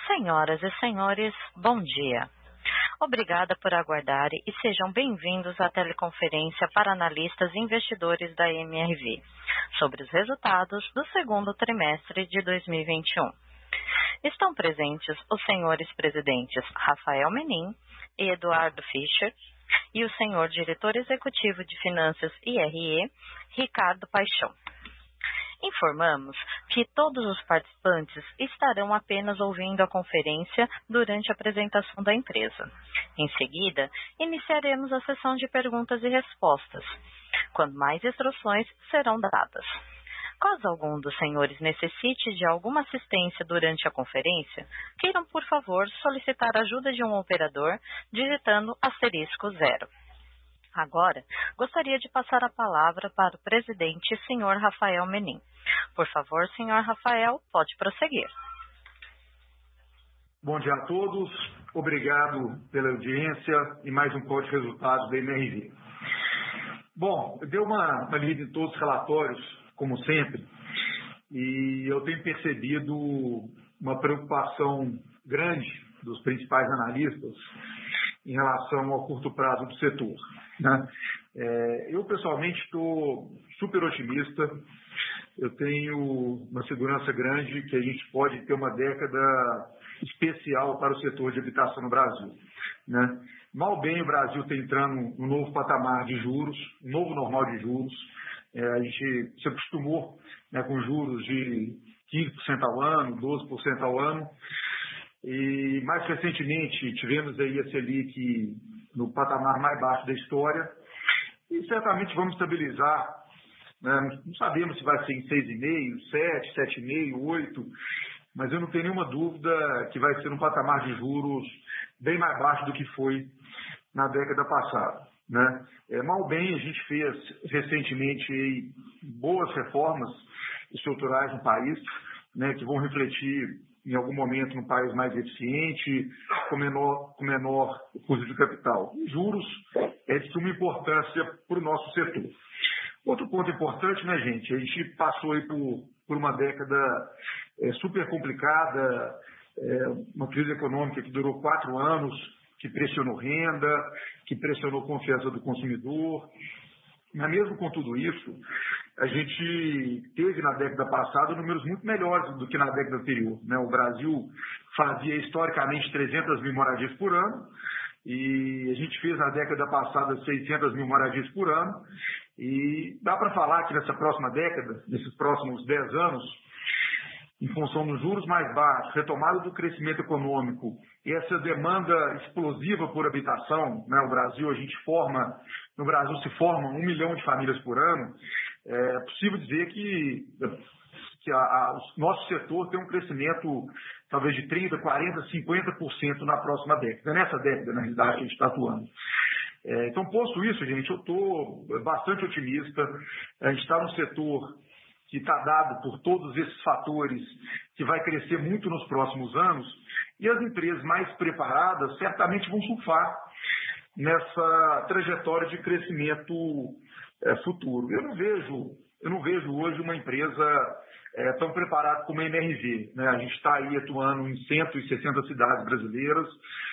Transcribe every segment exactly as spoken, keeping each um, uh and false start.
Senhoras e senhores, bom dia. Obrigada por aguardarem e sejam bem-vindos à teleconferência para analistas e investidores da M R V sobre os resultados do segundo trimestre de dois mil e vinte e um. Estão presentes os senhores presidentes Rafael Menin e Eduardo Fischer e o senhor diretor executivo de Finanças I R E, Ricardo Paixão. Informamos que todos os participantes estarão apenas ouvindo a conferência durante a apresentação da empresa. Em seguida, iniciaremos a sessão de perguntas e respostas, quando mais instruções serão dadas. Caso algum dos senhores necessite de alguma assistência durante a conferência, queiram, por favor, solicitar a ajuda de um operador digitando asterisco zero. Agora, gostaria de passar a palavra para o presidente, senhor Rafael Menin. Por favor, senhor Rafael, pode prosseguir. Bom dia a todos, obrigado pela audiência e mais um código de resultados da M R V. Bom, eu dei uma, uma lida em todos os relatórios, como sempre, e eu tenho percebido uma preocupação grande dos principais analistas em relação ao curto prazo do setor. Né? É, eu, pessoalmente, estou super otimista. Eu tenho uma segurança grande que a gente pode ter uma década especial para o setor de habitação no Brasil. Né? Mal bem o Brasil está entrando num novo patamar de juros, um novo normal de juros. É, a gente se acostumou, né, com juros de quinze por cento ao ano, doze por cento ao ano. E mais recentemente tivemos aí a Selic no patamar mais baixo da história. E certamente vamos estabilizar. Né? Não sabemos se vai ser em seis vírgula cinco, sete, sete vírgula cinco, oito, mas eu não tenho nenhuma dúvida que vai ser um patamar de juros bem mais baixo do que foi na década passada. Né? É, mal bem, a gente fez recentemente aí boas reformas estruturais no país, né, que vão refletir em algum momento num país mais eficiente, com menor, com menor custo de capital. E juros é de suma importância para o nosso setor. Outro ponto importante, né, gente, a gente passou aí por, por uma década é, super complicada, é, uma crise econômica que durou quatro anos, que pressionou renda, que pressionou a confiança do consumidor. Mas mesmo com tudo isso, a gente teve na década passada números muito melhores do que na década anterior. Né? O Brasil fazia historicamente trezentas mil moradias por ano, e a gente fez na década passada seiscentas mil moradias por ano, e dá para falar que nessa próxima década, nesses próximos dez anos, em função dos juros mais baixos, retomada do crescimento econômico e essa demanda explosiva por habitação, né? O Brasil, a gente forma, no Brasil se formam um milhão de famílias por ano, é possível dizer que, que a, a, o nosso setor tem um crescimento talvez de trinta, quarenta, cinquenta por cento na próxima década, nessa década, na realidade, que a gente está atuando. É, então, posto isso, gente, eu estou bastante otimista. A gente está num setor que está dado por todos esses fatores, que vai crescer muito nos próximos anos, e as empresas mais preparadas certamente vão surfar nessa trajetória de crescimento é, futuro. Eu não vejo, eu não vejo hoje uma empresa é, tão preparada como a M R V. Né? A gente está aí atuando em cento e sessenta cidades brasileiras,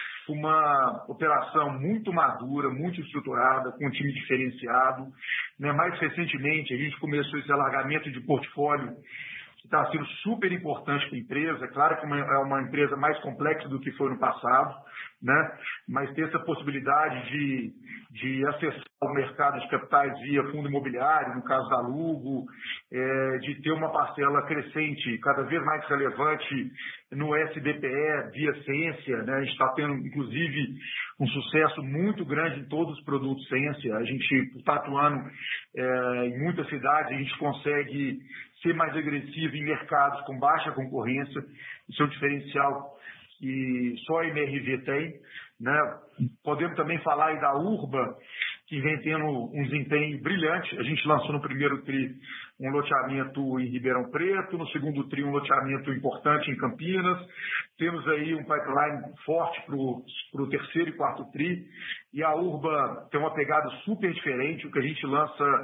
uma operação muito madura, muito estruturada, com um time diferenciado. Né? Mais recentemente, a gente começou esse alargamento de portfólio, que está sendo super importante para a empresa. É claro que é uma empresa mais complexa do que foi no passado, né? Mas ter essa possibilidade de, de acessar o mercado de capitais via fundo imobiliário, no caso da Lugo, é, de ter uma parcela crescente, cada vez mais relevante no S B P E via Ciência, né? A gente está tendo, inclusive, um sucesso muito grande em todos os produtos Ciência. A gente está atuando é, em muitas cidades, a gente consegue ser mais agressivo em mercados com baixa concorrência. Isso é um diferencial que só a M R V tem. Né? Podemos também falar aí da Urba, que vem tendo um desempenho brilhante. A gente lançou no primeiro tri um loteamento em Ribeirão Preto, no segundo tri um loteamento importante em Campinas. Temos aí um pipeline forte para o terceiro e quarto tri. E a Urba tem uma pegada super diferente. O que a gente lança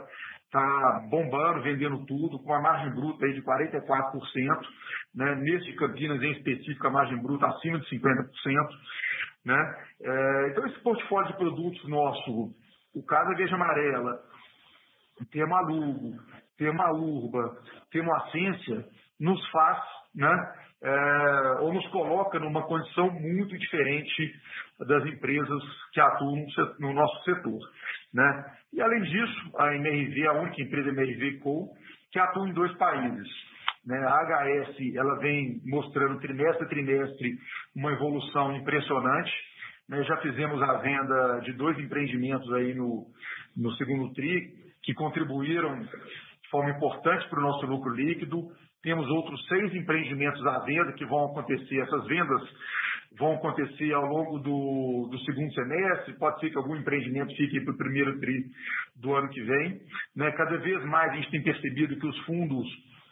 está bombando, vendendo tudo, com a margem bruta aí de quarenta e quatro por cento, né? Nesse de Campinas, em específico, a margem bruta acima de cinquenta por cento. Né? É, então, esse portfólio de produtos nosso, o Casa Verde Amarela, Tema Lugo, Tema Urba, Tema Ascência, nos faz, né, é, ou nos coloca numa condição muito diferente das empresas que atuam no nosso setor. Né? E, além disso, a M R V, a única empresa M R V Co., que atua em dois países. Né? A H S ela vem mostrando trimestre a trimestre uma evolução impressionante. Né? Já fizemos a venda de dois empreendimentos aí no, no segundo tri, que contribuíram de forma importante para o nosso lucro líquido. Temos outros seis empreendimentos à venda que vão acontecer. Essas vendas vão acontecer ao longo do, do segundo semestre. Pode ser que algum empreendimento fique para o primeiro tri do ano que vem. Né? Cada vez mais a gente tem percebido que os fundos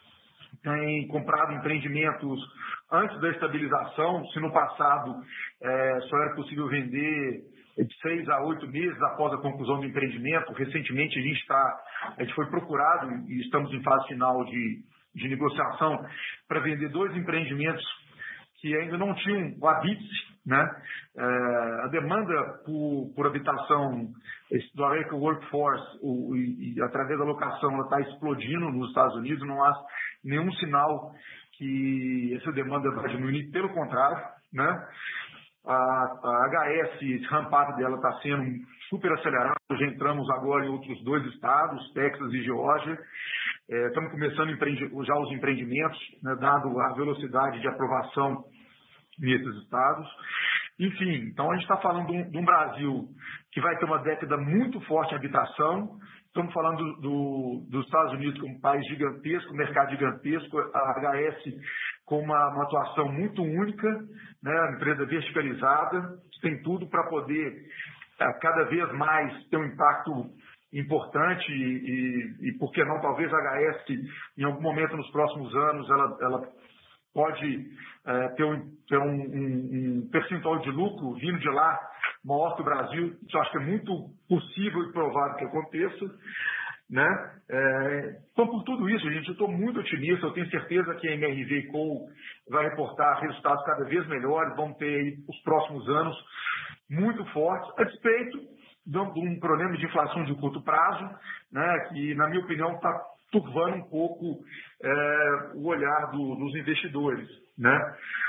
têm comprado empreendimentos antes da estabilização. Se no passado é, só era possível vender de seis a oito meses após a conclusão do empreendimento, recentemente a gente, tá, a gente foi procurado e estamos em fase final de, de negociação para vender dois empreendimentos que ainda não tinham o habite, né? É, a demanda por, por habitação do American Workforce o, e, e através da locação está explodindo nos Estados Unidos, não há nenhum sinal que essa demanda vai diminuir, pelo contrário, né? A, a H S, esse ramp-up dela está sendo super acelerado, já entramos agora em outros dois estados, Texas e Geórgia. É, estamos começando já os empreendimentos, né, dado a velocidade de aprovação nesses estados. Enfim, então a gente está falando de um, de um Brasil que vai ter uma década muito forte em habitação. Estamos falando do, do, dos Estados Unidos como um país gigantesco, um mercado gigantesco, a H S com uma, uma atuação muito única, né, uma empresa verticalizada, tem tudo para poder é, cada vez mais ter um impacto importante e, e, e, por que não, talvez a H S, em algum momento nos próximos anos, ela, ela pode é, ter, um, ter um, um, um percentual de lucro vindo de lá maior que o Brasil. Isso eu acho que é muito possível e provável que aconteça. Né? É, então, por tudo isso, gente, eu estou muito otimista. Eu tenho certeza que a M R V Co. vai reportar resultados cada vez melhores. Vamos ter aí, os próximos anos muito fortes, a despeito de um problema de inflação de curto prazo, né, que, na minha opinião, está turvando um pouco é, o olhar do, dos investidores. Né?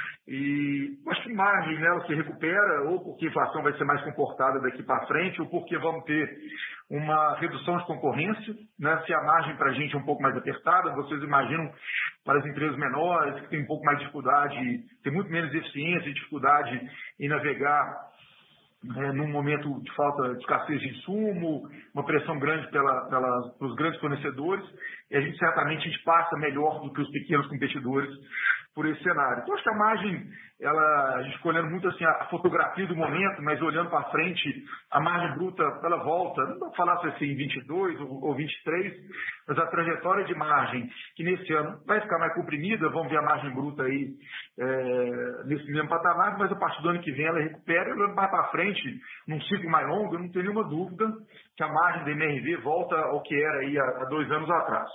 E acho que margem, né, ela se recupera, ou porque a inflação vai ser mais comportada daqui para frente, ou porque vamos ter uma redução de concorrência. Né? Se a margem para a gente é um pouco mais apertada, vocês imaginam para as empresas menores, que têm um pouco mais de dificuldade, tem muito menos eficiência e dificuldade em navegar É, num momento de falta de escassez de insumo, uma pressão grande pela, pela, pelos grandes fornecedores, e a gente certamente a gente passa melhor do que os pequenos competidores por esse cenário. Então, acho que a margem, ela, a gente ficou olhando muito assim, a fotografia do momento, mas olhando para frente, a margem bruta, ela volta, não vou falar se assim em vinte e dois ou, ou vinte e três, mas a trajetória de margem, que nesse ano vai ficar mais comprimida, vamos ver a margem bruta aí é, nesse mesmo patamar, mas a partir do ano que vem ela recupera, e olhando mais para frente, num ciclo mais longo, eu não tenho nenhuma dúvida que a margem da M R V volta ao que era aí há, há dois anos atrás.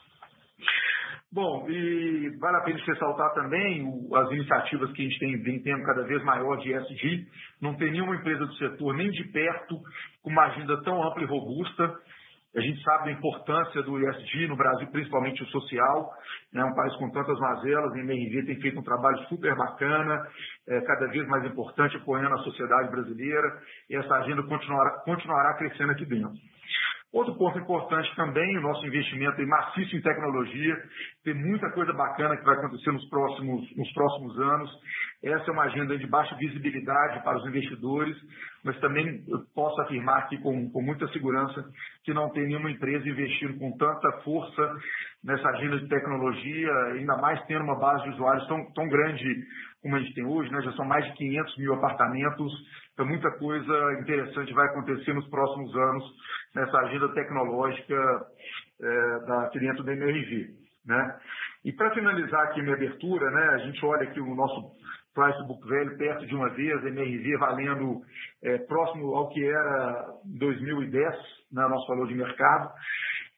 Bom, e vale a pena ressaltar também o, as iniciativas que a gente tem, vem tendo cada vez maior de E S G. Não tem nenhuma empresa do setor, nem de perto, com uma agenda tão ampla e robusta. A gente sabe da importância do E S G no Brasil, principalmente o social. É né, um país com tantas mazelas, a M R V tem feito um trabalho super bacana, é, cada vez mais importante, apoiando a sociedade brasileira, e essa agenda continuará, continuará crescendo aqui dentro. Outro ponto importante também, o nosso investimento em maciço em tecnologia. Tem muita coisa bacana que vai acontecer nos próximos, nos próximos anos. Essa é uma agenda de baixa visibilidade para os investidores, mas também eu posso afirmar aqui com, com muita segurança que não tem nenhuma empresa investindo com tanta força nessa agenda de tecnologia, ainda mais tendo uma base de usuários tão, tão grande como a gente tem hoje, né? Já são mais de quinhentos mil apartamentos, então muita coisa interessante vai acontecer nos próximos anos nessa agenda tecnológica é, da, aqui dentro da M R V. Né? E para finalizar aqui a minha abertura, né, a gente olha aqui o nosso price book value perto de uma vez, a M R V valendo é, próximo ao que era em dois mil e dez, né, nosso valor de mercado.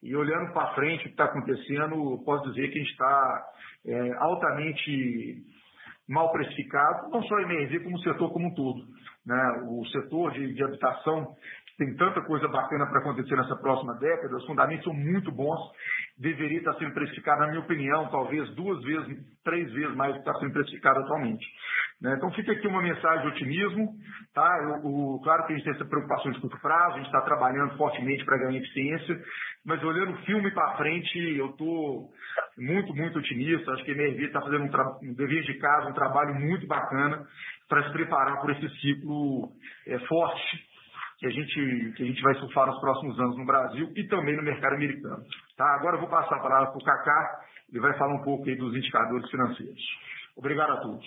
E olhando para frente o que está acontecendo, posso dizer que a gente está é, altamente mal precificado, não só a M R V, como o setor como um todo. Né? O setor de, de habitação tem tanta coisa bacana para acontecer nessa próxima década, os fundamentos são muito bons, deveria estar sendo precificado, na minha opinião, talvez duas vezes, três vezes mais do que está sendo precificado atualmente. Né? Então fica aqui uma mensagem de otimismo, tá? Eu, o, claro que a gente tem essa preocupação de curto prazo, a gente está trabalhando fortemente para ganhar eficiência, mas olhando o filme para frente, eu estou muito, muito otimista, acho que a M R V está fazendo um, tra- um dever de casa, um trabalho muito bacana para se preparar por esse ciclo é, forte que a, gente, que a gente vai surfar nos próximos anos no Brasil e também no mercado americano. Tá? Agora eu vou passar a palavra para o Kaká, ele vai falar um pouco aí dos indicadores financeiros. Obrigado a todos.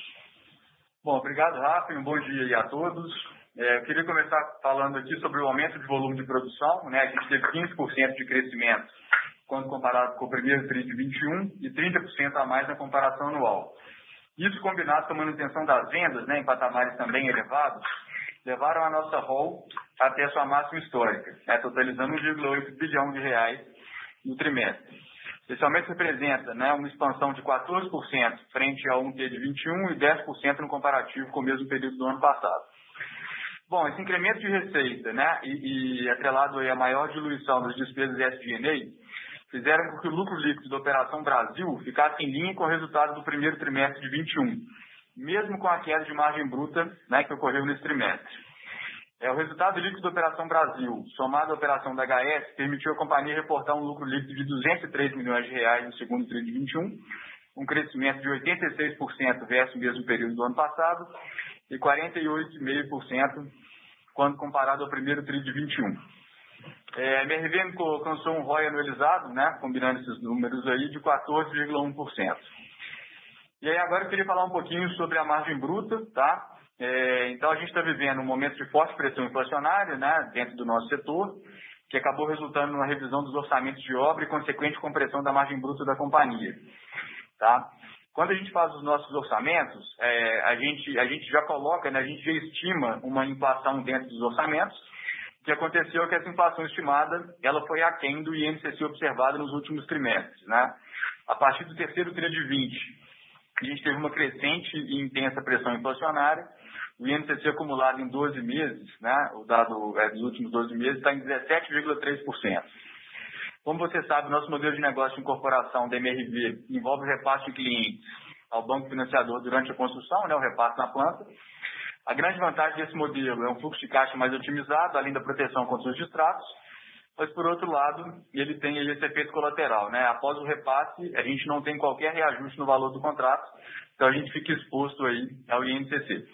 Bom, obrigado, Rafa, e um bom dia aí a todos. É, eu queria começar falando aqui sobre o aumento de volume de produção. Né? A gente teve quinze por cento de crescimento quando comparado com o primeiro tri de vinte e um e trinta por cento a mais na comparação anual. Isso combinado com a manutenção das vendas, né, em patamares também elevados, levaram a nossa R O L até sua máxima histórica, né, totalizando um vírgula oito bilhão de reais no trimestre. Esse aumento representa, né, uma expansão de quatorze por cento frente ao um T de vinte e um e dez por cento no comparativo com o mesmo período do ano passado. Bom, esse incremento de receita, né, e, e atrelado aí a maior diluição das despesas S G and A, fizeram com que o lucro líquido da Operação Brasil ficasse em linha com o resultado do primeiro trimestre de vinte e um, mesmo com a queda de margem bruta, né, que ocorreu nesse trimestre. É, o resultado líquido da Operação Brasil, somado à operação da H S, permitiu à companhia reportar um lucro líquido de duzentos e três milhões de reais no segundo trimestre de vinte e um, um crescimento de oitenta e seis por cento versus o mesmo período do ano passado e quarenta e oito vírgula cinco por cento quando comparado ao primeiro trimestre de vinte e um. É, a M R V alcançou um R O I anualizado, né, combinando esses números aí, de quatorze vírgula um por cento. E aí agora eu queria falar um pouquinho sobre a margem bruta, tá? É, então a gente está vivendo um momento de forte pressão inflacionária, né, dentro do nosso setor, que acabou resultando numa revisão dos orçamentos de obra e consequente compressão da margem bruta da companhia, tá? Quando a gente faz os nossos orçamentos, é, a, gente, a gente já coloca, né, a gente já estima uma inflação dentro dos orçamentos. O que aconteceu é que essa inflação estimada ela foi aquém do I N C C observado nos últimos trimestres. Né? A partir do terceiro trimestre de vinte, a gente teve uma crescente e intensa pressão inflacionária. O I N C C acumulado em doze meses, né, o dado é, dos últimos doze meses, está em dezessete vírgula três por cento. Como você sabe, nosso modelo de negócio de incorporação da M R V envolve o repasse de clientes ao banco financiador durante a construção, né, o repasse na planta. A grande vantagem desse modelo é um fluxo de caixa mais otimizado, além da proteção contra os distratos, mas, por outro lado, ele tem esse efeito colateral. Né? Após o repasse, a gente não tem qualquer reajuste no valor do contrato, então a gente fica exposto aí ao I N C C.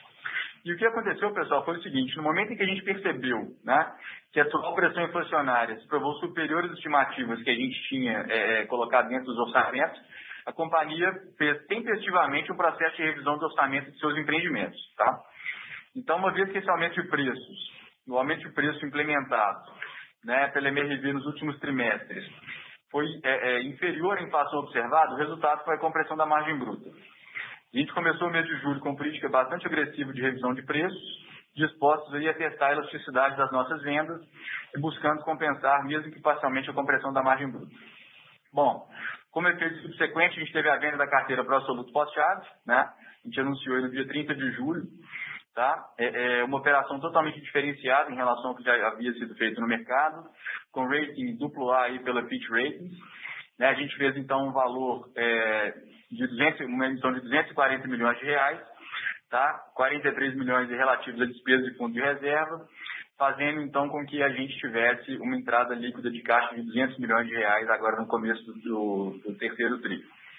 E o que aconteceu, pessoal, foi o seguinte: no momento em que a gente percebeu, né, que a atual pressão inflacionária se provou superior às estimativas que a gente tinha é, colocado dentro dos orçamentos, a companhia fez tempestivamente um processo de revisão do orçamento de seus empreendimentos. Tá? Então, uma vez que esse aumento de preços, o aumento de preço implementado, né, pela M R V nos últimos trimestres, foi é, é, inferior à inflação observada, o resultado foi a compressão da margem bruta. A gente começou o mês de julho com política bastante agressiva de revisão de preços, dispostos aí a testar a elasticidade das nossas vendas e buscando compensar, mesmo que parcialmente, a compressão da margem bruta. Bom, como efeito subsequente, a gente teve a venda da carteira para o Absoluto Post-Chaves, né? A gente anunciou no dia trinta de julho, tá? É, é uma operação totalmente diferenciada em relação ao que já havia sido feito no mercado, com rating duplo A aí pela Fitch Ratings. Né? A gente fez, então, um valor é, de duzentos, uma emissão de duzentos e quarenta milhões de reais, tá? quarenta e três milhões relativos a despesas de fundo de reserva, fazendo, então, com que a gente tivesse uma entrada líquida de caixa de duzentos milhões de reais agora no começo do, do terceiro tri.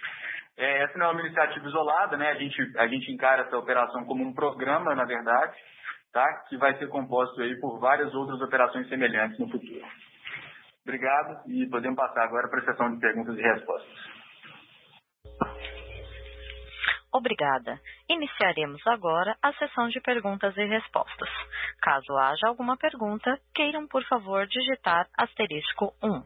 É, essa não é uma iniciativa isolada, né? A gente, a gente encara essa operação como um programa, na verdade, tá? Que vai ser composto aí por várias outras operações semelhantes no futuro. Obrigado e podemos passar agora para a sessão de perguntas e respostas. Obrigada. Iniciaremos agora a sessão de perguntas e respostas. Caso haja alguma pergunta, queiram, por favor, digitar asterisco um.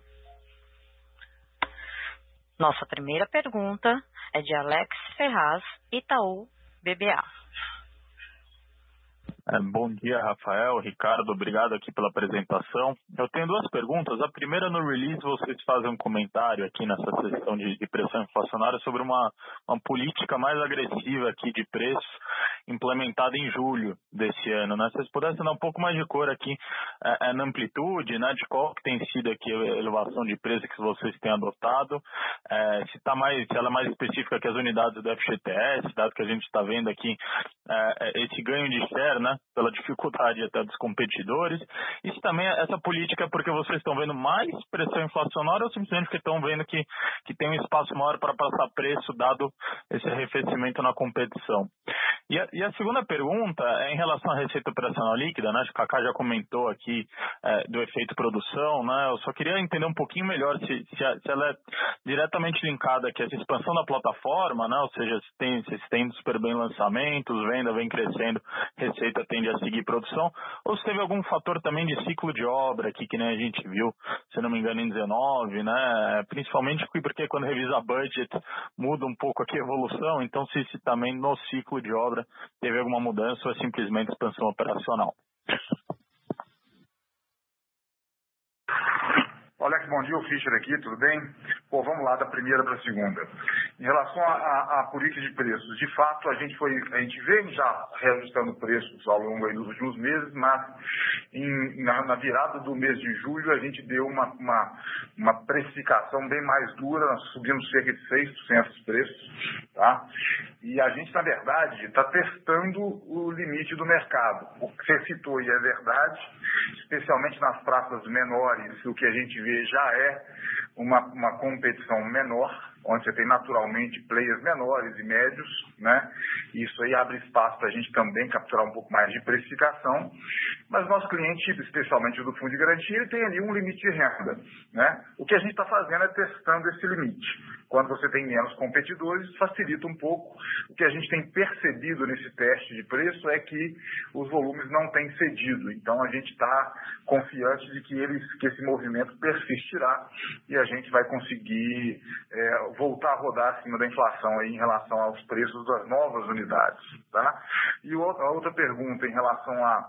Nossa primeira pergunta é de Alex Ferraz, Itaú B B A. É, bom dia, Rafael, Ricardo, obrigado aqui pela apresentação. Eu tenho duas perguntas. A primeira, no release, vocês fazem um comentário aqui nessa sessão de, de pressão inflacionária sobre uma, uma política mais agressiva aqui de preços implementada em julho desse ano, né? Se vocês pudessem dar um pouco mais de cor aqui é, é, na amplitude, né, de qual que tem sido aqui a elevação de preço que vocês têm adotado, é, se, tá mais, se ela é mais específica que as unidades do F G T S, dado que a gente está vendo aqui é, esse ganho de share, né, pela dificuldade até dos competidores. Isso também, essa política é porque vocês estão vendo mais pressão inflacionária ou simplesmente porque estão vendo que, que tem um espaço maior para passar preço, dado esse arrefecimento na competição? E a, e a segunda pergunta é em relação à receita operacional líquida, né? Acho que o Kaká já comentou aqui é, do efeito produção, né? Eu só queria entender um pouquinho melhor se, se, a, se ela é diretamente linkada aqui a essa expansão da plataforma, né? Ou seja, se tem, se tem super bem lançamentos, venda vem crescendo, receita tende a seguir produção, ou se teve algum fator também de ciclo de obra aqui, que nem a gente viu, se não me engano, em dezenove, né? Principalmente porque quando revisa budget muda um pouco aqui a evolução, então se, se também no ciclo de obra teve alguma mudança ou é simplesmente expansão operacional. Alex, bom dia, o Fischer aqui, tudo bem? Pô, vamos lá da primeira para a segunda. Em relação à política de preços, de fato, a gente foi, a gente vem já reajustando preços ao longo aí dos últimos meses, mas em, na, na virada do mês de julho a gente deu uma, uma, uma precificação bem mais dura, nós subimos cerca de seis por cento dos preços, tá? E a gente, na verdade, está testando o limite do mercado. O que você citou e é verdade, especialmente nas praças menores, o que a gente vê já é uma, uma competição menor, onde você tem naturalmente players menores e médios, né? Isso aí abre espaço para a gente também capturar um pouco mais de precificação, mas nosso cliente, especialmente do fundo de garantia, ele tem ali um limite de renda, né? O que a gente está fazendo é testando esse limite. Quando você tem menos competidores, facilita um pouco. O que a gente tem percebido nesse teste de preço é que os volumes não têm cedido, então a gente está confiante de que, eles, que esse movimento persistirá e a gente vai conseguir é, voltar a rodar acima da inflação aí em relação aos preços das novas unidades, tá? E a outra pergunta em relação a,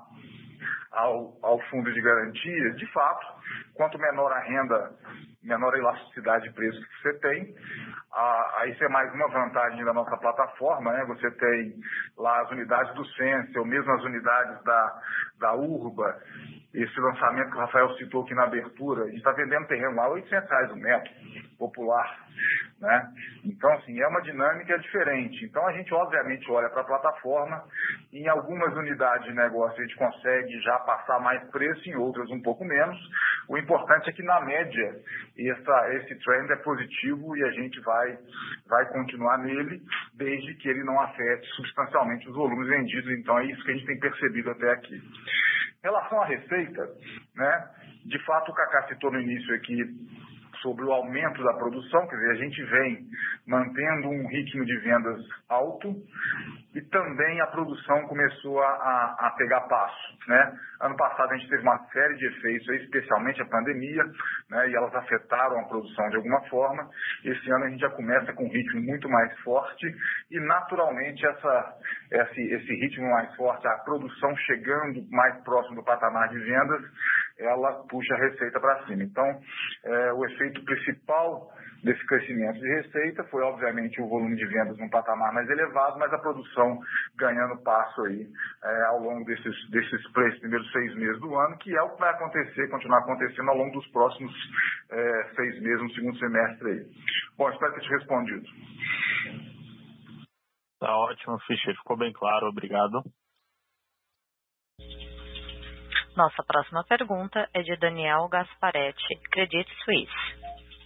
ao, ao fundo de garantia, de fato, quanto menor a renda, menor a elasticidade de preço que você tem, a, isso é mais uma vantagem da nossa plataforma, né? Você tem lá as unidades do Sense, ou mesmo as unidades da, da Urba, esse lançamento que o Rafael citou aqui na abertura, a gente está vendendo terreno lá a oitocentos reais o metro, popular, né? Então, assim, é uma dinâmica diferente. Então, a gente, obviamente, olha para a plataforma, em algumas unidades de negócio a gente consegue já passar mais preço, em outras um pouco menos. O importante é que, na média, essa, esse trend é positivo e a gente vai, vai continuar nele, desde que ele não afete substancialmente os volumes vendidos. Então, é isso que a gente tem percebido até aqui. Em relação à receita, né, de fato o Kaká citou no início aqui sobre o aumento da produção, quer dizer, a gente vem mantendo um ritmo de vendas alto e também a produção começou a, a, a pegar passo, né? Ano passado a gente teve uma série de efeitos, aí, especialmente a pandemia, né, e elas afetaram a produção de alguma forma. Esse ano a gente já começa com um ritmo muito mais forte e naturalmente essa, esse, esse ritmo mais forte, a produção chegando mais próximo do patamar de vendas, ela puxa a receita para cima. Então, é, o efeito principal desse crescimento de receita foi, obviamente, o volume de vendas num patamar mais elevado, mas a produção ganhando passo aí é, ao longo desses, desses primeiros seis meses do ano, que é o que vai acontecer, continuar acontecendo ao longo dos próximos é, seis meses, no segundo semestre aí. Bom, espero ter te respondido. Tá ótimo, Fischer, ficou bem claro, obrigado. Nossa próxima pergunta é de Daniel Gasparetti, Credit Suisse.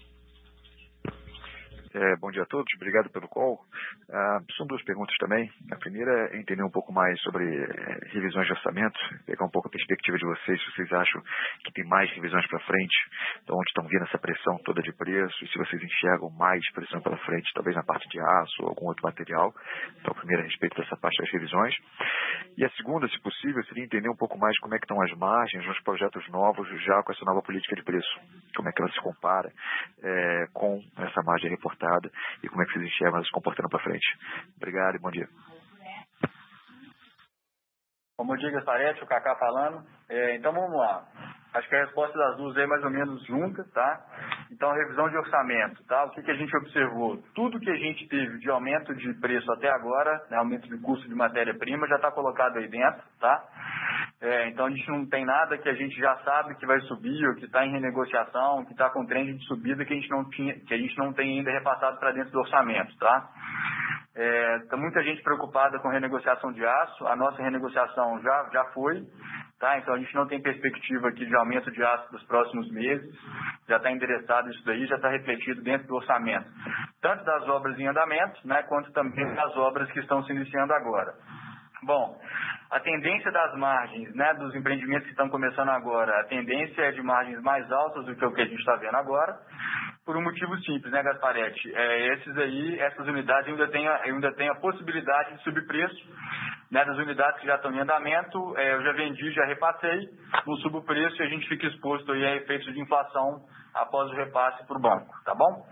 É, bom dia a todos, obrigado pelo call. Ah, são duas perguntas também. A primeira é entender um pouco mais sobre é, revisões de orçamento, pegar um pouco a perspectiva de vocês, se vocês acham que tem mais revisões para frente, então onde estão vindo essa pressão toda de preço, e se vocês enxergam mais pressão pela frente, talvez na parte de aço ou algum outro material. Então, a primeira a respeito dessa parte das revisões. E a segunda, se possível, seria entender um pouco mais como é que estão as margens nos projetos novos já com essa nova política de preço. Como é que ela se compara é, com essa margem reportada e como é que vocês enxergam ela se comportando para frente. Obrigado e bom dia. Bom dia, Gasparetti, o Kaká falando. É, então vamos lá. Acho que a resposta das duas é mais ou menos junta, tá? Então, a revisão de orçamento, tá? O que, que a gente observou? Tudo que a gente teve de aumento de preço até agora, né, aumento de custo de matéria-prima, já está colocado aí dentro, tá? É, então, a gente não tem nada que a gente já sabe que vai subir, ou que está em renegociação, que está com trend de subida que a gente não tinha, que a gente não tem ainda repassado para dentro do orçamento, tá? É, tá muita gente preocupada com renegociação de aço. A nossa renegociação já, já foi, tá? Então a gente não tem perspectiva aqui de aumento de aço nos próximos meses. Já está endereçado isso daí, já está refletido dentro do orçamento, tanto das obras em andamento, né, quanto também das obras que estão se iniciando agora. Bom, a tendência das margens, né, dos empreendimentos que estão começando agora, a tendência é de margens mais altas do que o que a gente está vendo agora, por um motivo simples, né, Gasparetti? É, esses aí, essas unidades ainda têm a, ainda têm a possibilidade de subir preço, né, das unidades que já estão em andamento. É, eu já vendi, já repassei, não subo o preço e a gente fica exposto aí a efeitos de inflação após o repasse para o banco, tá bom?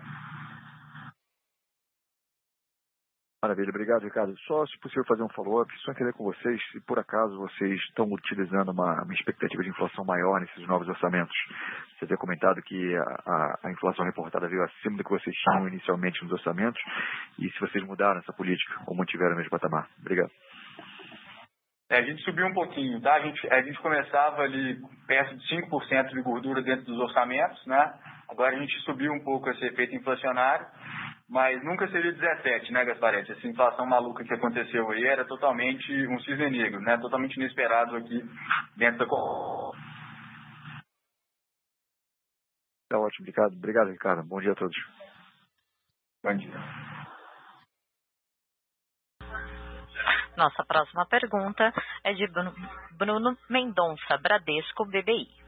Maravilha, obrigado, Ricardo. Só, se possível, fazer um follow-up, só entender com vocês se por acaso vocês estão utilizando uma, uma expectativa de inflação maior nesses novos orçamentos. Você havia comentado que a, a, a inflação reportada veio acima do que vocês tinham inicialmente nos orçamentos, e se vocês mudaram essa política ou mantiveram o mesmo patamar. Obrigado. É, a gente subiu um pouquinho, tá? A gente, a gente começava ali perto de cinco por cento de gordura dentro dos orçamentos, né? Agora a gente subiu um pouco esse efeito inflacionário, mas nunca seria dezessete, né, Gasparetti? Essa inflação maluca que aconteceu aí era totalmente um cisne negro, né? Totalmente inesperado aqui dentro da... Tá ótimo, Ricardo. Obrigado, Ricardo. Bom dia a todos. Bom dia. Nossa próxima pergunta é de Bruno Mendonça, Bradesco B B I.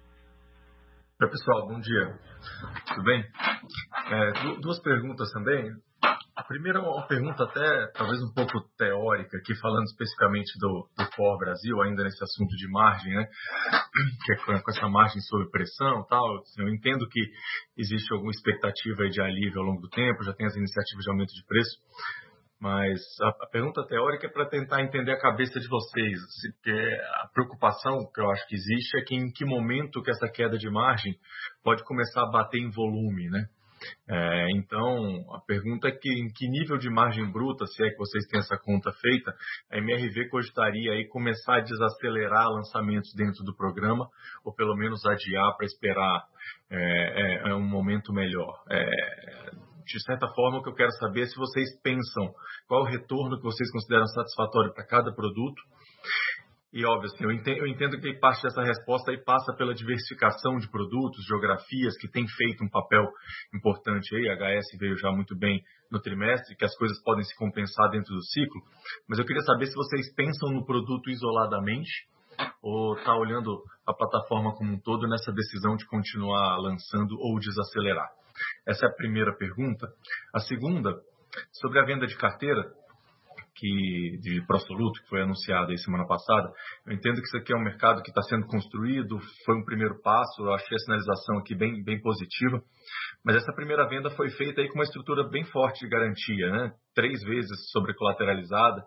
Oi, pessoal, bom dia. Tudo bem? É, duas perguntas também. A primeira é uma pergunta até, talvez um pouco teórica, aqui falando especificamente do, do Core Brasil, ainda nesse assunto de margem, né? Que é com essa margem sob pressão e tal. Eu entendo que existe alguma expectativa de alívio ao longo do tempo, já tem as iniciativas de aumento de preço, mas a, a pergunta teórica é para tentar entender a cabeça de vocês, porque a preocupação que eu acho que existe é que em que momento que essa queda de margem pode começar a bater em volume, né? É, então, a pergunta é que em que nível de margem bruta, se é que vocês têm essa conta feita, a M R V cogitaria aí começar a desacelerar lançamentos dentro do programa, ou pelo menos adiar para esperar é, é, um momento melhor. É, de certa forma, o que eu quero saber é se vocês pensam qual é o retorno que vocês consideram satisfatório para cada produto. E, óbvio, assim, eu, entendo, eu entendo que parte dessa resposta aí passa pela diversificação de produtos, geografias, que tem feito um papel importante aí. A H S veio já muito bem no trimestre, que as coisas podem se compensar dentro do ciclo. Mas eu queria saber se vocês pensam no produto isoladamente ou está olhando a plataforma como um todo nessa decisão de continuar lançando ou desacelerar. Essa é a primeira pergunta. A segunda, sobre a venda de carteira, que, de Prosoluto, que foi anunciado aí semana passada. Eu entendo que isso aqui é um mercado que está sendo construído, foi um primeiro passo, eu achei a sinalização aqui bem, bem positiva, mas essa primeira venda foi feita aí com uma estrutura bem forte de garantia, né? Três vezes sobrecolateralizada.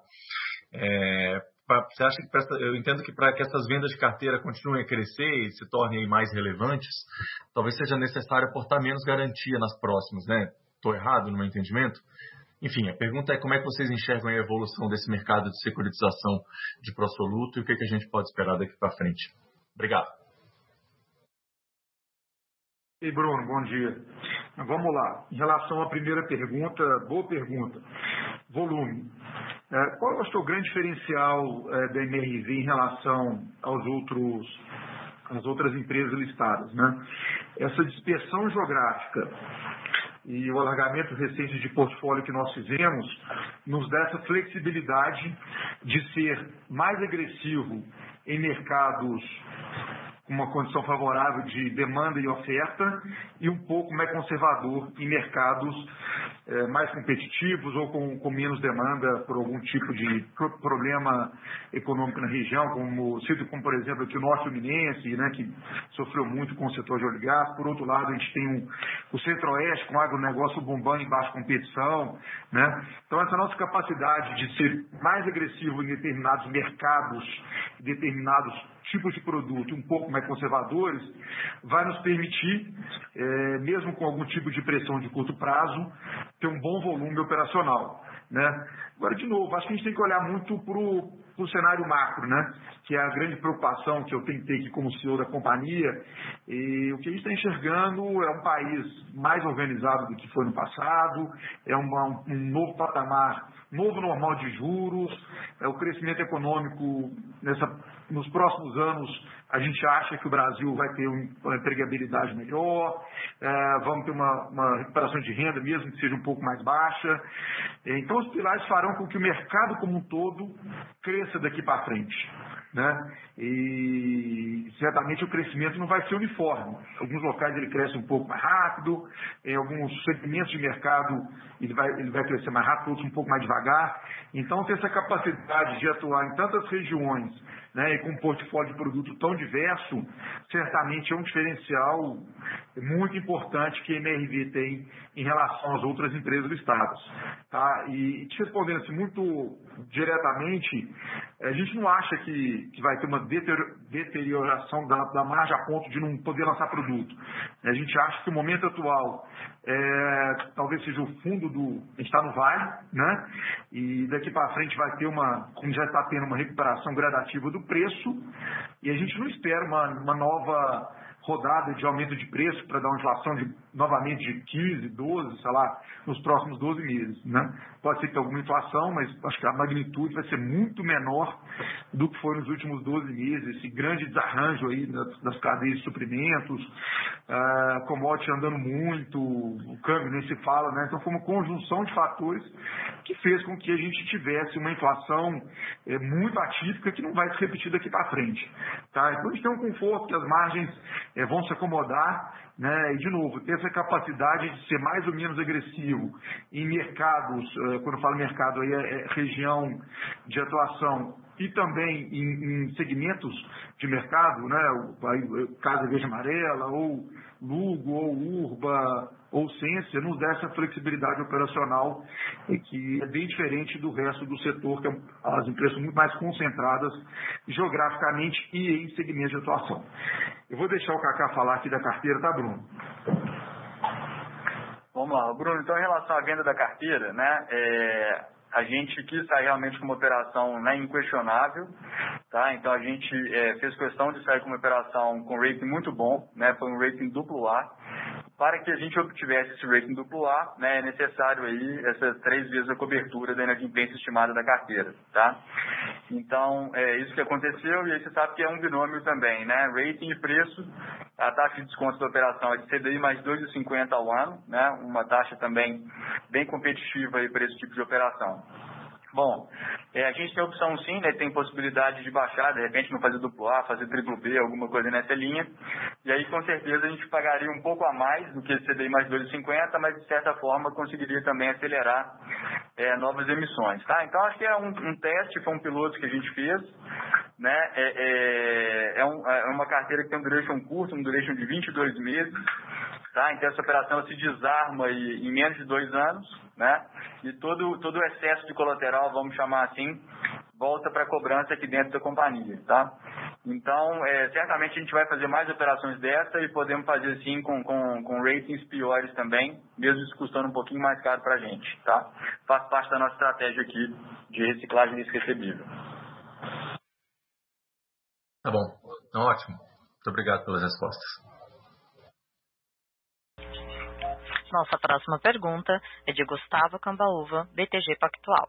É, você acha que pra, eu entendo que para que essas vendas de carteira continuem a crescer e se tornem aí mais relevantes, talvez seja necessário aportar menos garantia nas próximas, né? Estou errado no meu entendimento? Enfim, a pergunta é como é que vocês enxergam a evolução desse mercado de securitização de Prosoluto e o que, é que a gente pode esperar daqui para frente. Obrigado. E Bruno, bom dia. Vamos lá. Em relação à primeira pergunta, boa pergunta. Volume. É, qual é o seu grande diferencial é, da M R V em relação aos outros, às outras empresas listadas, né? Essa dispersão geográfica e o alargamento recente de portfólio que nós fizemos nos dá essa flexibilidade de ser mais agressivo em mercados uma condição favorável de demanda e oferta e um pouco mais conservador em mercados é, mais competitivos ou com, com menos demanda por algum tipo de pro, problema econômico na região, como, cito como por exemplo aqui o Norte Fluminense, né, que sofreu muito com o setor de óleo e gás. Por outro lado, a gente tem um, o Centro-Oeste com agronegócio bombando em baixa competição, né? Então essa nossa capacidade de ser mais agressivo em determinados mercados, determinados tipos de produto um pouco mais conservadores, vai nos permitir, é, mesmo com algum tipo de pressão de curto prazo, ter um bom volume operacional, né? Agora, de novo, acho que a gente tem que olhar muito para o cenário macro, né? Que é a grande preocupação que eu tenho que ter aqui como C E O da companhia. E o que a gente está enxergando é um país mais organizado do que foi no passado, é uma, um novo patamar, novo normal de juros, é o crescimento econômico nessa, nos próximos anos. A gente acha que o Brasil vai ter uma empregabilidade melhor, é, vamos ter uma, uma recuperação de renda, mesmo que seja um pouco mais baixa. Então, os pilares farão com que o mercado como um todo cresça daqui para frente, né? E certamente o crescimento não vai ser uniforme. Em alguns locais ele cresce um pouco mais rápido, em alguns segmentos de mercado ele vai, ele vai crescer mais rápido, outros um pouco mais devagar. Então, ter essa capacidade de atuar em tantas regiões, né, e com um portfólio de produto tão diverso, certamente é um diferencial muito importante que a M R V tem em relação às outras empresas listadas. Tá? E te respondendo assim, muito diretamente, a gente não acha que, que vai ter uma deterioração da, da margem a ponto de não poder lançar produto. A gente acha que o momento atual é, talvez seja o fundo do... A gente está no vale, né? E daqui para frente vai ter uma, como já está tendo, uma recuperação gradativa do preço, e a gente não espera uma, uma nova rodada de aumento de preço para dar uma inflação de, novamente de quinze, doze, sei lá, nos próximos doze meses, né? Pode ser que tenha alguma inflação, mas acho que a magnitude vai ser muito menor do que foi nos últimos doze meses, esse grande desarranjo aí das, das cadeias de suprimentos, uh, commodity andando muito, o câmbio nem se fala, né? Então foi uma conjunção de fatores que fez com que a gente tivesse uma inflação é, muito atípica que não vai se repetir daqui para frente, tá? Então a gente tem um conforto que as margens é, vão se acomodar, né? E de novo, ter essa capacidade de ser mais ou menos agressivo em mercados, é, quando eu falo mercado aí é, é região de atuação, e também em, em segmentos de mercado, né? O, Casa Verde Amarela, ou Lugo, ou Urba, ou Sensia, nos dá essa flexibilidade operacional que é bem diferente do resto do setor, que é as empresas muito mais concentradas geograficamente e em segmentos de atuação. Eu vou deixar o Kaká falar aqui da carteira, tá, Bruno? Vamos lá, Bruno. Então, em relação à venda da carteira, né, é, a gente quis sair realmente com uma operação, né, inquestionável, tá? Então, a gente é, fez questão de sair com uma operação com rating muito bom, né? Foi um rating duplo A. Para que a gente obtivesse esse rating duplo A, né, é necessário aí essas três vezes a cobertura da inadimplência estimada da carteira, tá? Então, é isso que aconteceu, e aí você sabe que é um binômio também, né? Rating e preço, a taxa de desconto da operação é de C D I mais dois vírgula cinquenta ao ano, né? Uma taxa também bem competitiva aí para esse tipo de operação. Bom, é, a gente tem a opção sim, né, tem possibilidade de baixar, de repente não fazer duplo A, fazer triplo B, alguma coisa nessa linha, e aí com certeza a gente pagaria um pouco a mais do que esse C D I mais dois vírgula cinquenta, mas de certa forma conseguiria também acelerar é, novas emissões, tá? Então acho que é um, um teste, foi um piloto que a gente fez, né, é, é, é, um, é uma carteira que tem um duration curto, um duration de vinte e dois meses, tá? Então essa operação se desarma aí em menos de dois anos, né? E todo, todo o excesso de colateral, vamos chamar assim, volta para a cobrança aqui dentro da companhia, tá? Então, é, certamente a gente vai fazer mais operações dessa e podemos fazer sim com, com, com ratings piores também, mesmo isso custando um pouquinho mais caro para a gente, tá? Faz parte da nossa estratégia aqui de reciclagem desse recebível. Tá bom, ótimo. Muito obrigado pelas respostas. Nossa próxima pergunta é de Gustavo Cambaúva, B T G Pactual.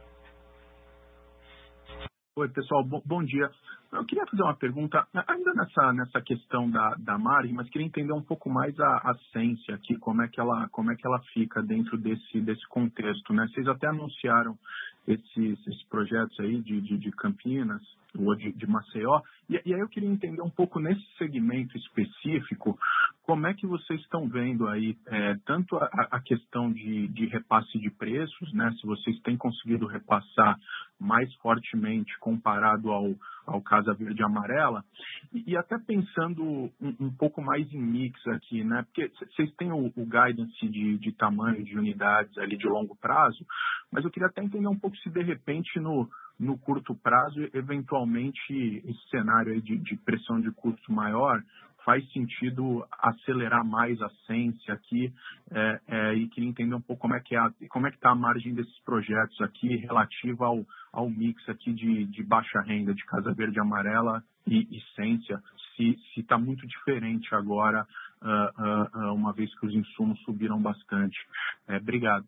Oi, pessoal, bom, bom dia. Eu queria fazer uma pergunta, ainda nessa, nessa questão da, da margem, mas queria entender um pouco mais a, a Sensia aqui, como é que ela, como é que ela fica dentro desse, desse contexto, né? Vocês até anunciaram esses, esses projetos aí de, de, de Campinas ou de, de Maceió. E, e aí eu queria entender um pouco nesse segmento específico, como é que vocês estão vendo aí é, tanto a, a questão de, de repasse de preços, né? Se vocês têm conseguido repassar mais fortemente comparado ao, ao Casa Verde e Amarela, e, e até pensando um, um pouco mais em mix aqui, né? Porque vocês têm o, o guidance de, de tamanho de unidades ali de longo prazo, mas eu queria até entender um pouco se de repente no no curto prazo, eventualmente, esse cenário aí de, de pressão de custo maior faz sentido acelerar mais a Sensia aqui é, é, e queria entender um pouco como é que é, como é que está a margem desses projetos aqui relativa ao, ao mix aqui de, de baixa renda de Casa Verde e Amarela e, e Sensia, se está muito diferente agora, uh, uh, uh, uma vez que os insumos subiram bastante. É, obrigado.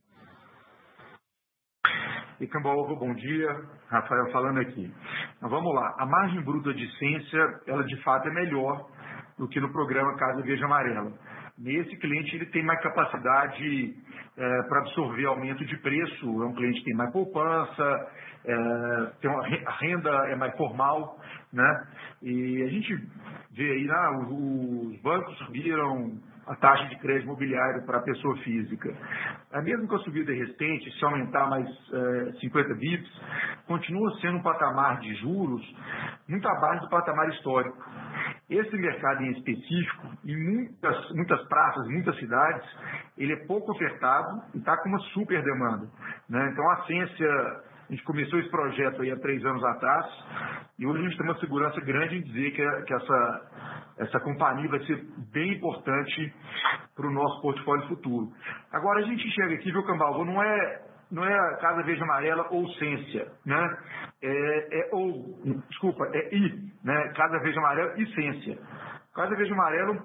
E Cambaúva, bom dia. Rafael falando aqui. Então, vamos lá. A margem bruta de Sensia, ela de fato é melhor do que no programa Casa Verde e Amarela. Nesse cliente ele tem mais capacidade é, para absorver aumento de preço, é um cliente que tem mais poupança, é, tem uma, a renda é mais formal, né? E a gente vê aí, né, os, os bancos subiram a taxa de crédito imobiliário para a pessoa física. É mesmo com a subida recente, se aumentar mais é, cinquenta bips, continua sendo um patamar de juros muito abaixo do patamar histórico. Esse mercado em específico, em muitas, muitas praças, muitas cidades, ele é pouco ofertado e está com uma super demanda, né? Então a Sensia, a gente começou esse projeto aí há três anos atrás e hoje a gente tem uma segurança grande em dizer que, que essa, essa companhia vai ser bem importante para o nosso portfólio futuro. Agora a gente chega aqui, viu, Cambaúva, não é... não é Casa Verde Amarela ou Sensia, né? É, é ou, desculpa, é I, né? Casa Verde Amarela e Sensia. Casa Verde Amarelo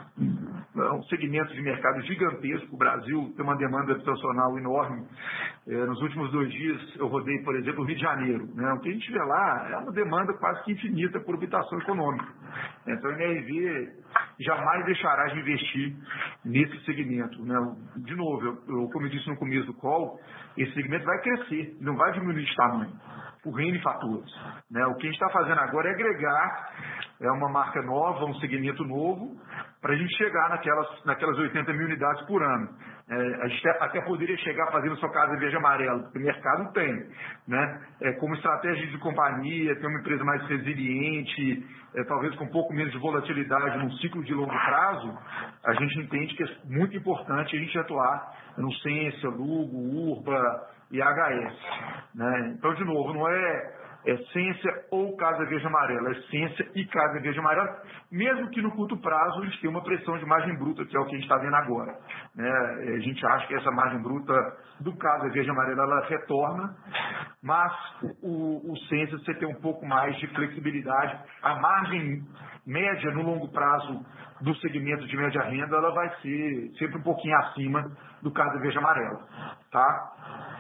é um segmento de mercado gigantesco. O Brasil tem uma demanda habitacional enorme. É, nos últimos dois dias eu rodei, por exemplo, o Rio de Janeiro, né? O que a gente vê lá é uma demanda quase que infinita por habitação econômica. Então a M R V jamais deixará de investir nesse segmento, né? De novo, eu, eu, como eu disse no começo do call, esse segmento vai crescer, não vai diminuir de tamanho, por N fatores, né? O que a gente está fazendo agora é agregar é uma marca nova, um segmento novo, para a gente chegar naquelas, naquelas oitenta mil unidades por ano. É, a gente até poderia chegar fazendo sua Casa Verde e Amarela, porque o mercado tem, né? É, como estratégia de companhia, ter uma empresa mais resiliente, é, talvez com um pouco menos de volatilidade num ciclo de longo prazo, a gente entende que é muito importante a gente atuar no Sensia, Lugo, Urba e H S, né? Então, de novo, não é É Sensia ou Casa Verde e Amarela, é Sensia e Casa Verde e Amarela, mesmo que no curto prazo a gente tenha uma pressão de margem bruta, que é o que a gente está vendo agora, né? A gente acha que essa margem bruta do Casa Verde e Amarela ela retorna, mas o, o Sensia você tem um pouco mais de flexibilidade. A margem média no longo prazo do segmento de média renda ela vai ser sempre um pouquinho acima do Casa Verde e Amarela, tá?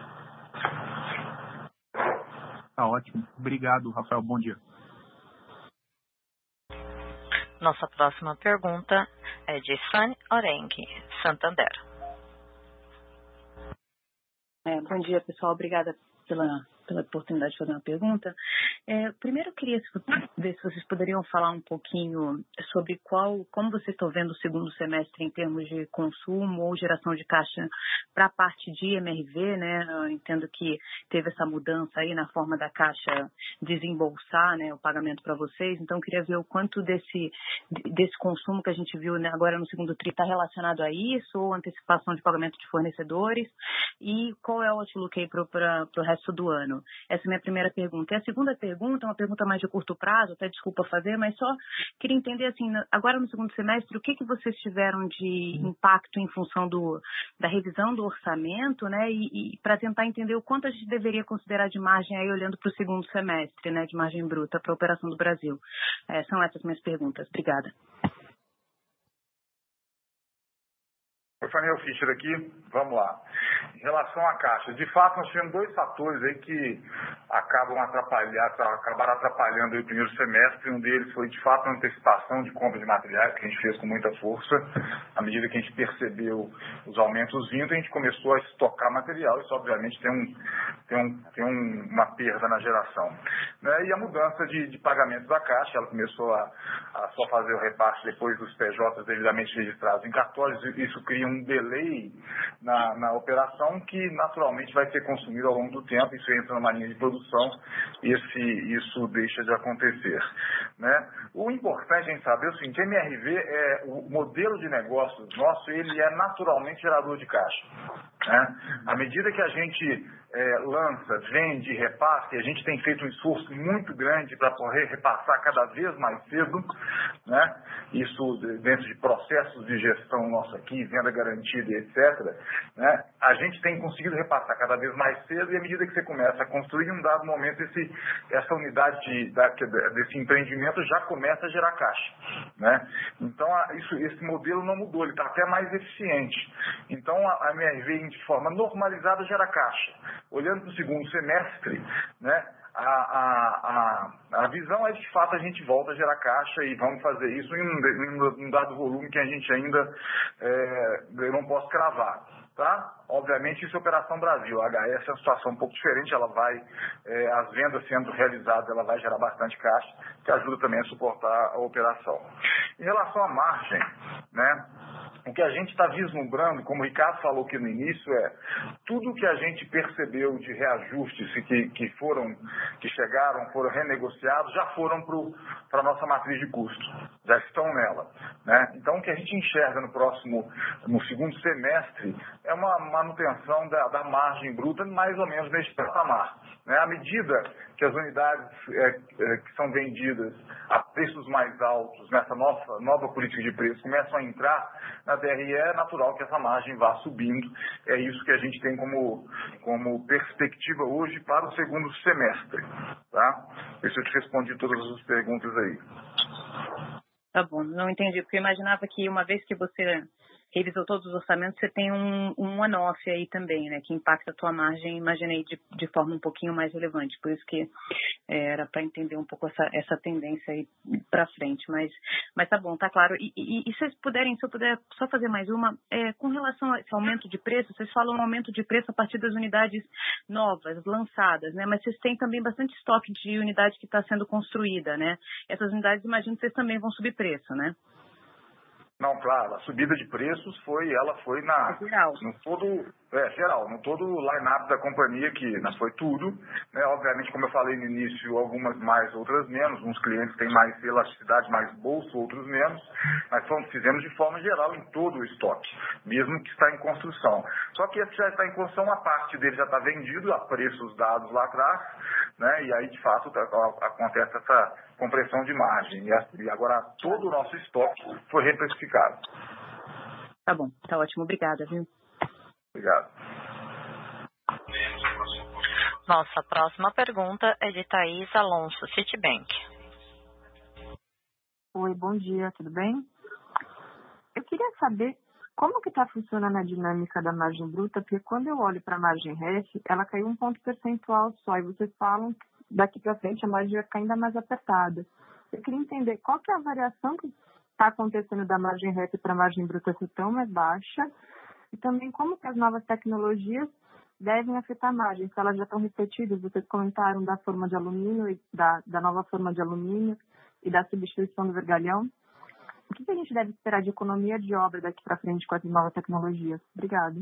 Tá ótimo. Obrigado, Rafael. Bom dia. Nossa próxima pergunta é de Fanny Orengue, Santander. É, bom dia, pessoal. Obrigada pela, pela oportunidade de fazer uma pergunta. É, primeiro, eu queria ver se vocês poderiam falar um pouquinho sobre qual, como vocês estão vendo o segundo semestre em termos de consumo ou geração de caixa para a parte de M R V, né? Eu entendo que teve essa mudança aí na forma da Caixa desembolsar, né, o pagamento para vocês. Então, eu queria ver o quanto desse, desse consumo que a gente viu, né, agora no segundo tri está relacionado a isso ou antecipação de pagamento de fornecedores e qual é o outlook aí para o resto do ano. Essa é a minha primeira pergunta. E a segunda pergunta é uma pergunta mais de curto prazo, até desculpa fazer, mas só queria entender, assim, agora no segundo semestre, o que, que vocês tiveram de impacto em função do, da revisão do orçamento, né, e, e para tentar entender o quanto a gente deveria considerar de margem aí olhando para o segundo semestre, né, de margem bruta para a operação do Brasil. É, são essas minhas perguntas. Obrigada. Oi, Fanel Fischer aqui. Vamos lá. Em relação à caixa, de fato nós tivemos dois fatores aí que acabam atrapalhar, acabaram atrapalhando o primeiro semestre. Um deles foi de fato a antecipação de compra de materiais que a gente fez com muita força. À medida que a gente percebeu os aumentos vindo, a gente começou a estocar material. Isso obviamente tem, um, tem, um, tem um, uma perda na geração. Né? E a mudança de, de pagamento da caixa, ela começou a, a só fazer o repasse depois dos P Js devidamente registrados em cartórios. Isso cria um delay na, na operação que naturalmente vai ser consumido ao longo do tempo. Isso entra numa linha de produção e esse, isso deixa de acontecer. Né? O importante em saber é o seguinte: M R V, é, o modelo de negócios nosso, ele é naturalmente gerador de caixa. Né? À medida que a gente é, lança, vende, repassa, e a gente tem feito um esforço muito grande para poder repassar cada vez mais cedo, né? Isso dentro de processos de gestão nosso aqui, venda garantida e etcétera, né? A gente tem conseguido repassar cada vez mais cedo, e à medida que você começa a construir, em um dado momento, esse, essa unidade de, da, desse empreendimento já começa a gerar caixa. Né? Então, a, isso, esse modelo não mudou, ele está até mais eficiente. Então, a, a M R V, de forma normalizada, gera caixa. Olhando para o segundo semestre, né? A, a, a, a visão é, de fato, a gente volta a gerar caixa e vamos fazer isso em um, em um dado volume que a gente ainda é, eu não posso cravar. Tá? Obviamente, isso é Operação Brasil. A H S é uma situação um pouco diferente, ela vai, é, as vendas sendo realizadas, ela vai gerar bastante caixa, que ajuda também a suportar a operação. Em relação à margem, né? O que a gente está vislumbrando, como o Ricardo falou aqui no início, é tudo que a gente percebeu de reajustes que, que, foram, que chegaram, foram renegociados, já foram para a nossa matriz de custo, já estão nela. Né? Então, o que a gente enxerga no próximo, no segundo semestre, é uma manutenção da, da margem bruta mais ou menos neste patamar. Né? À medida que as unidades é, é, que são vendidas a preços mais altos, nessa nova, nova política de preço, começam a entrar na D R E, é natural que essa margem vá subindo. É isso que a gente tem como, como perspectiva hoje para o segundo semestre. Tá? Ver se eu te respondi todas as perguntas aí. Tá bom, não entendi, porque eu imaginava que uma vez que você revisou todos os orçamentos, você tem um, um one-off aí também, né, que impacta a tua margem, imaginei, de, de forma um pouquinho mais relevante, por isso que é, era para entender um pouco essa, essa tendência aí para frente, mas, mas tá bom, tá claro. E, e, e se vocês puderem, se eu puder só fazer mais uma, é, com relação a esse aumento de preço, vocês falam um aumento de preço a partir das unidades novas, lançadas, né, mas vocês têm também bastante estoque de unidade que está sendo construída, né, essas unidades, imagino que vocês também vão subir preço, né? Não, claro, a subida de preços foi, ela foi na, geral. no todo, é, geral, no todo o line-up da companhia, que né, foi tudo, né, obviamente, como eu falei no início, algumas mais, outras menos, uns clientes têm mais elasticidade, mais bolso, outros menos, mas fomos, fizemos de forma geral em todo o estoque, mesmo que está em construção. Só que esse já está em construção, uma parte dele já está vendido a preços dados lá atrás, né, e aí, de fato, acontece essa compressão de margem, e agora todo o nosso estoque foi reprecificado. Tá bom, tá ótimo. Obrigada, viu? Obrigado. Nossa próxima pergunta é de Thaís Alonso, Citibank. Oi, bom dia, tudo bem? Eu queria saber como que está funcionando a dinâmica da margem bruta, porque quando eu olho para a margem R E F, ela caiu um ponto percentual só, e vocês falam que daqui para frente a margem vai ficar ainda mais apertada. Eu queria entender qual que é a variação que está acontecendo da margem R E F para a margem bruta ser tão mais baixa, e também como que as novas tecnologias devem afetar a margem, se elas já estão refletidas. Vocês comentaram da forma de alumínio, e da, da nova forma de alumínio e da substituição do vergalhão. O que, que a gente deve esperar de economia de obra daqui para frente com as novas tecnologias? Obrigada.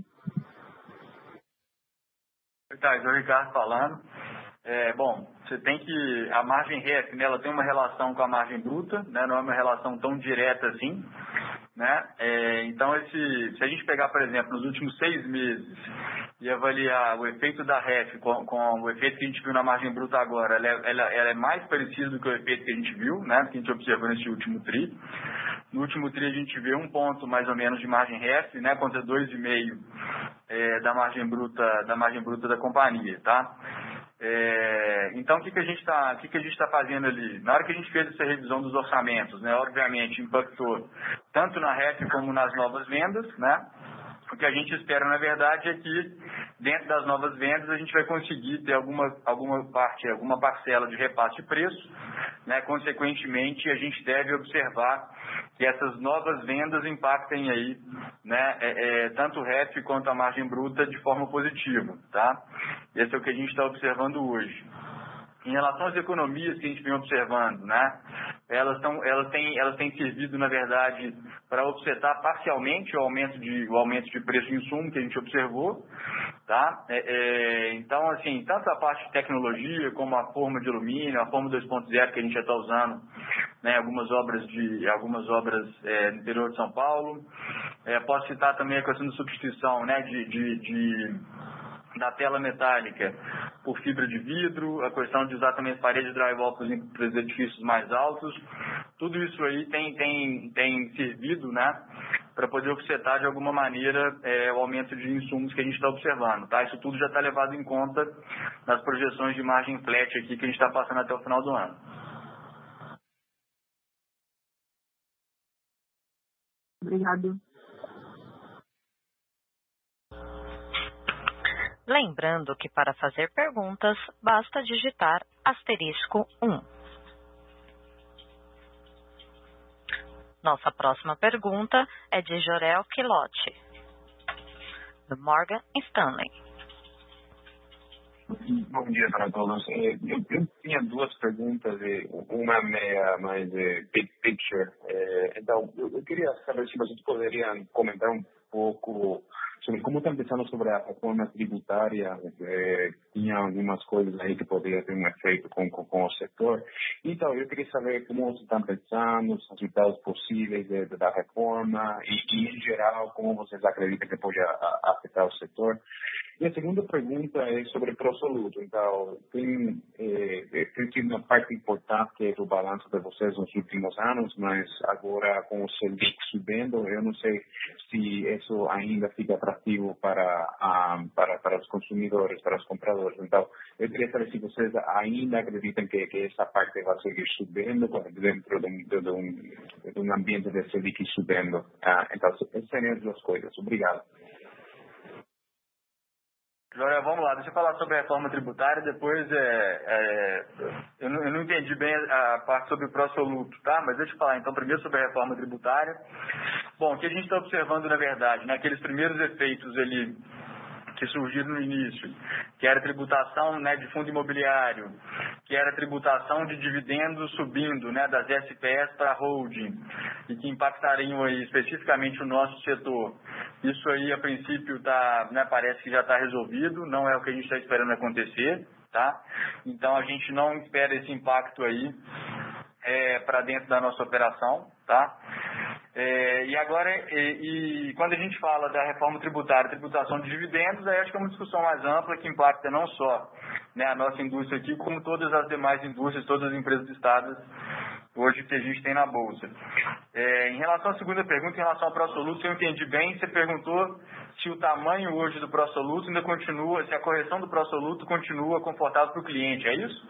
Tá, é o Ricardo falando. É, bom, você tem que, a margem R E F, né, ela tem uma relação com a margem bruta, né, não é uma relação tão direta assim, né, é, então esse, se a gente pegar, por exemplo, nos últimos seis meses e avaliar o efeito da R E F com, com o efeito que a gente viu na margem bruta agora, ela é, ela, ela é mais parecida do que o efeito que a gente viu, né, que a gente observou nesse último tri. No último tri a gente vê um ponto mais ou menos de margem R E F, né, contra dois vírgula cinco é, da margem bruta, da margem bruta da companhia, tá? É, então, o que, que a gente está o que que a gente está fazendo ali? Na hora que a gente fez essa revisão dos orçamentos, né, obviamente impactou tanto na R E F como nas novas vendas, né? O que a gente espera, na verdade, é que dentro das novas vendas a gente vai conseguir ter alguma, alguma parte, alguma parcela de repasse de preço, né? Consequentemente, a gente deve observar que essas novas vendas impactem aí, né, é, é, tanto o R E F quanto a margem bruta de forma positiva, tá? Esse é o que a gente está observando hoje. Em relação às economias que a gente vem observando, né, elas, tão, elas, têm, elas têm servido, na verdade, para obsetar parcialmente o aumento de, o aumento de preço de insumo que a gente observou, tá? É, é, então, assim, tanto a parte de tecnologia como a forma de alumínio, a forma dois ponto zero que a gente já está usando, né, algumas obras, de, algumas obras é, no interior de São Paulo. É, posso citar também a questão de substituição, né, de... de, de da tela metálica por fibra de vidro, a questão de usar também as paredes de drywall para os edifícios mais altos. Tudo isso aí tem, tem, tem servido, né, para poder offsetar de alguma maneira é, o aumento de insumos que a gente está observando. Tá? Isso tudo já está levado em conta nas projeções de margem flat aqui que a gente está passando até o final do ano. Obrigado. Lembrando que para fazer perguntas, basta digitar asterisco um. Nossa próxima pergunta é de Jorel Quilotti, do Morgan Stanley. Bom dia para todos. Eu, eu tinha duas perguntas, uma meia mais big picture. Então, eu queria saber se vocês poderiam comentar um pouco sobre como estão pensando sobre a reforma tributária. É, tinha algumas coisas aí que poderiam ter um efeito com, com, com o setor. Então, eu queria saber como vocês estão pensando, os resultados possíveis de, de, da reforma e, e, em geral, como vocês acreditam que pode a, a, afetar o setor. E a segunda pergunta é sobre Prosoluto. Então, tem, é, tem sido uma parte importante do balanço de vocês nos últimos anos, mas agora com o Selic subindo, eu não sei se isso ainda fica atrativo para, um, para, para os consumidores, para os compradores. Então, eu queria saber se vocês ainda acreditam que, que essa parte vai seguir subindo dentro de um, de um, de um ambiente de Selic subindo. Uh, então, essas seriam as duas coisas. Obrigado. Glória, vamos lá, deixa eu falar sobre a reforma tributária, depois é, é, eu, não, eu não entendi bem a, a parte sobre o Prosoluto, tá? Mas deixa eu falar então primeiro sobre a reforma tributária. Bom, o que a gente está observando na verdade, né, aqueles primeiros efeitos ali que surgiram no início, que era tributação, né, de fundo imobiliário, que era tributação de dividendos subindo, né, das S P S para a holding, e que impactariam aí especificamente o nosso setor. Isso aí, a princípio, tá, né, parece que já está resolvido, não é o que a gente está esperando acontecer, tá? Então, a gente não espera esse impacto aí é, para dentro da nossa operação, tá? É, e agora, e, e quando a gente fala da reforma tributária, tributação de dividendos, aí acho que é uma discussão mais ampla que impacta não só, né, a nossa indústria aqui, como todas as demais indústrias, todas as empresas listadas hoje que a gente tem na Bolsa. É, em relação à segunda pergunta, em relação ao Prosoluto, se eu entendi bem, você perguntou se o tamanho hoje do Prosoluto ainda continua, se a correção do Prosoluto continua confortável para o cliente, é isso?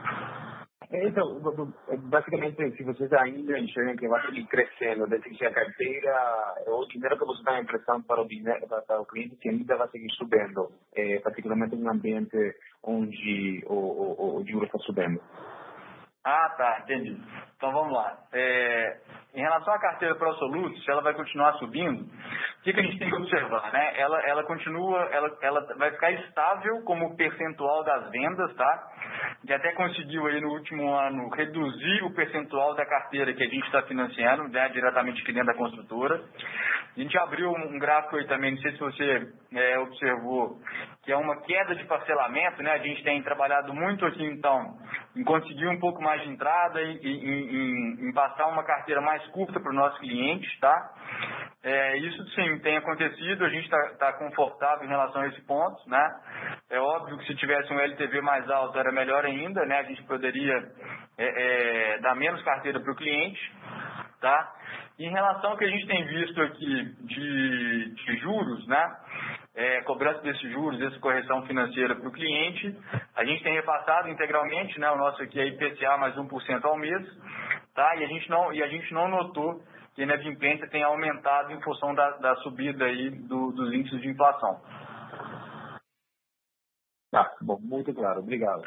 Então, basicamente, se vocês ainda enxergam que vai seguir crescendo, desde que a carteira, o dinheiro que você está emprestando para o, dinheiro, para o cliente, que ainda vai seguir subindo, é, particularmente em um ambiente onde o, o, o juro está subindo. Ah, tá, entendi. Então vamos lá. É, em relação à carteira Prosoluto, se ela vai continuar subindo, o que, que a gente tem que observar, né? Ela, ela continua, ela, ela vai ficar estável como percentual das vendas, tá? E até conseguiu aí no último ano reduzir o percentual da carteira que a gente está financiando, né, diretamente aqui dentro da construtora. A gente abriu um gráfico aí também, não sei se você é, observou, que é uma queda de parcelamento, né? A gente tem trabalhado muito aqui, então, em conseguir um pouco mais de entrada e em, em, em passar uma carteira mais curta para o nosso cliente, tá? É, isso sim tem acontecido, a gente está tá confortável em relação a esse ponto, né? É óbvio que se tivesse um L T V mais alto era melhor ainda, né? A gente poderia é, é, dar menos carteira para o cliente, tá? E em relação ao que a gente tem visto aqui de, de juros, né? É, cobrança desses juros, essa correção financeira para o cliente, a gente tem repassado integralmente, né? O nosso aqui é I P C A mais um por cento ao mês, tá? E a gente não, e a gente não notou que a inadimplência tem aumentado em função da, da subida aí do, dos índices de inflação. Tá, bom, muito claro. Obrigado.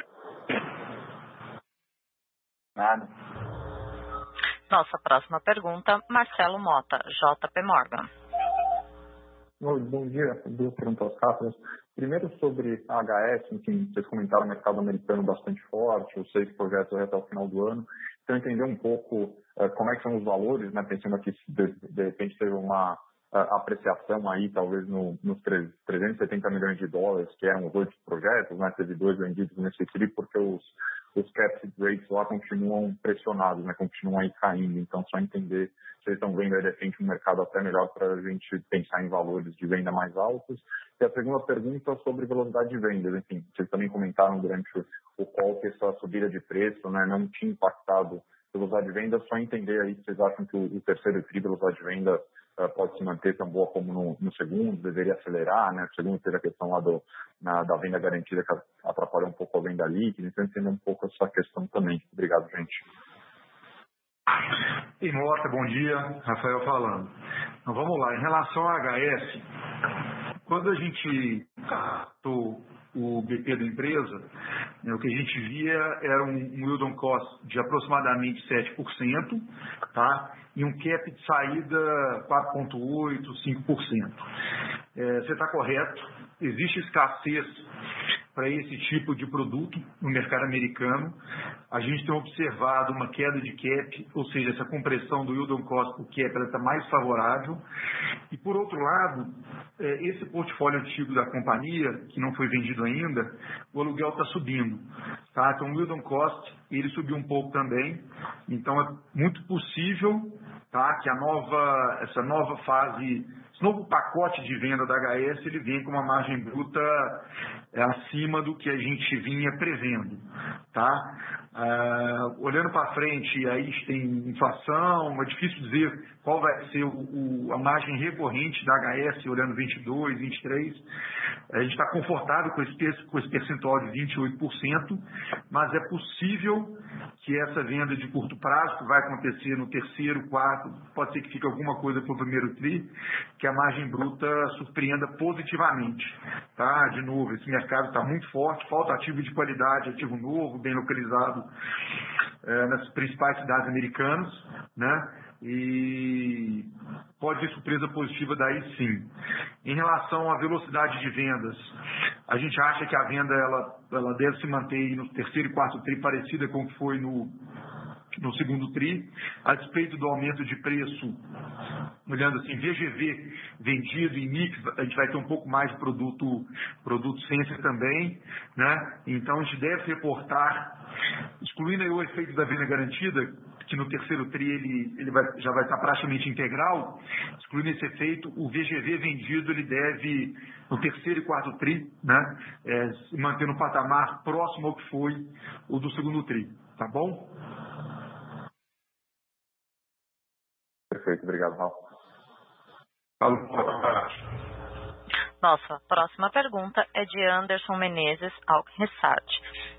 Nada. Nossa próxima pergunta, Marcelo Mota, J P Morgan. Bom dia, duas perguntas rápidas. Primeiro sobre a H S, enfim, vocês comentaram o mercado americano bastante forte, os seis projetos até o final do ano. Então, entender um pouco uh, como é que são os valores, né, pensando que de, de repente teve uma uh, apreciação aí, talvez no, nos trezentos e setenta milhões de dólares, que eram os oito projetos, né, teve dois vendidos nesse tri, porque os, os cap rates lá continuam pressionados, né, continuam aí caindo. Então, só entender se vocês estão vendo aí, de repente, um mercado até melhor para a gente pensar em valores de venda mais altos. E a segunda pergunta sobre velocidade de vendas. Enfim, vocês também comentaram durante o call que essa subida de preço, né, não tinha impactado a velocidade de venda. Só entender aí se vocês acham que o, o terceiro tri, velocidade de venda, uh, pode se manter tão boa como no, no segundo, deveria acelerar, né? O segundo teve a questão lá do, na, da venda garantida que atrapalhou um pouco a venda líquida. Então, entender um pouco essa questão também. Obrigado, gente. E Mota, bom dia, Rafael falando. Então vamos lá, em relação ao H S, quando a gente captou o B P da empresa, né, o que a gente via era um, um yield on cost de aproximadamente sete por cento, tá? E um cap de saída quatro vírgula oito por cento, cinco por cento. É, você está correto, existe escassez para esse tipo de produto no mercado americano. A gente tem observado uma queda de cap, ou seja, essa compressão do yield on cost por cap está mais favorável. E, por outro lado, esse portfólio antigo da companhia, que não foi vendido ainda, o aluguel está subindo. Tá? Então, o yield on cost ele subiu um pouco também. Então, é muito possível, tá, que a nova, essa nova fase, esse novo pacote de venda da H S, ele vem com uma margem bruta acima do que a gente vinha prevendo. Tá? Uh, olhando para frente, aí tem inflação, é difícil dizer qual vai ser o, o, a margem recorrente da H S, olhando vinte e dois, vinte e três. A gente está confortável com esse, com esse percentual de vinte e oito por cento, mas é possível que essa venda de curto prazo, que vai acontecer no terceiro, quarto, pode ser que fique alguma coisa para o primeiro tri, que a margem bruta surpreenda positivamente. Tá? De novo, esse mercado está muito forte, falta ativo de qualidade, ativo novo, bem localizado é, nas principais cidades americanas, né? E pode ter surpresa positiva daí sim. Em relação à velocidade de vendas, a gente acha que a venda ela, ela deve se manter no terceiro e quarto tri parecida com o que foi no, no segundo tri, a despeito do aumento de preço. Olhando assim, V G V vendido em mix, a gente vai ter um pouco mais de produto, produto ciência também, né? Então a gente deve reportar, excluindo aí o efeito da venda garantida, que no terceiro tri ele, ele vai, já vai estar praticamente integral, excluindo esse efeito, o V G V vendido ele deve, no terceiro e quarto tri, né, é, se manter no patamar próximo ao que foi o do segundo tri, tá bom? Perfeito, obrigado, Raul. Nossa próxima pergunta é de Anderson Menezes, Alck Research.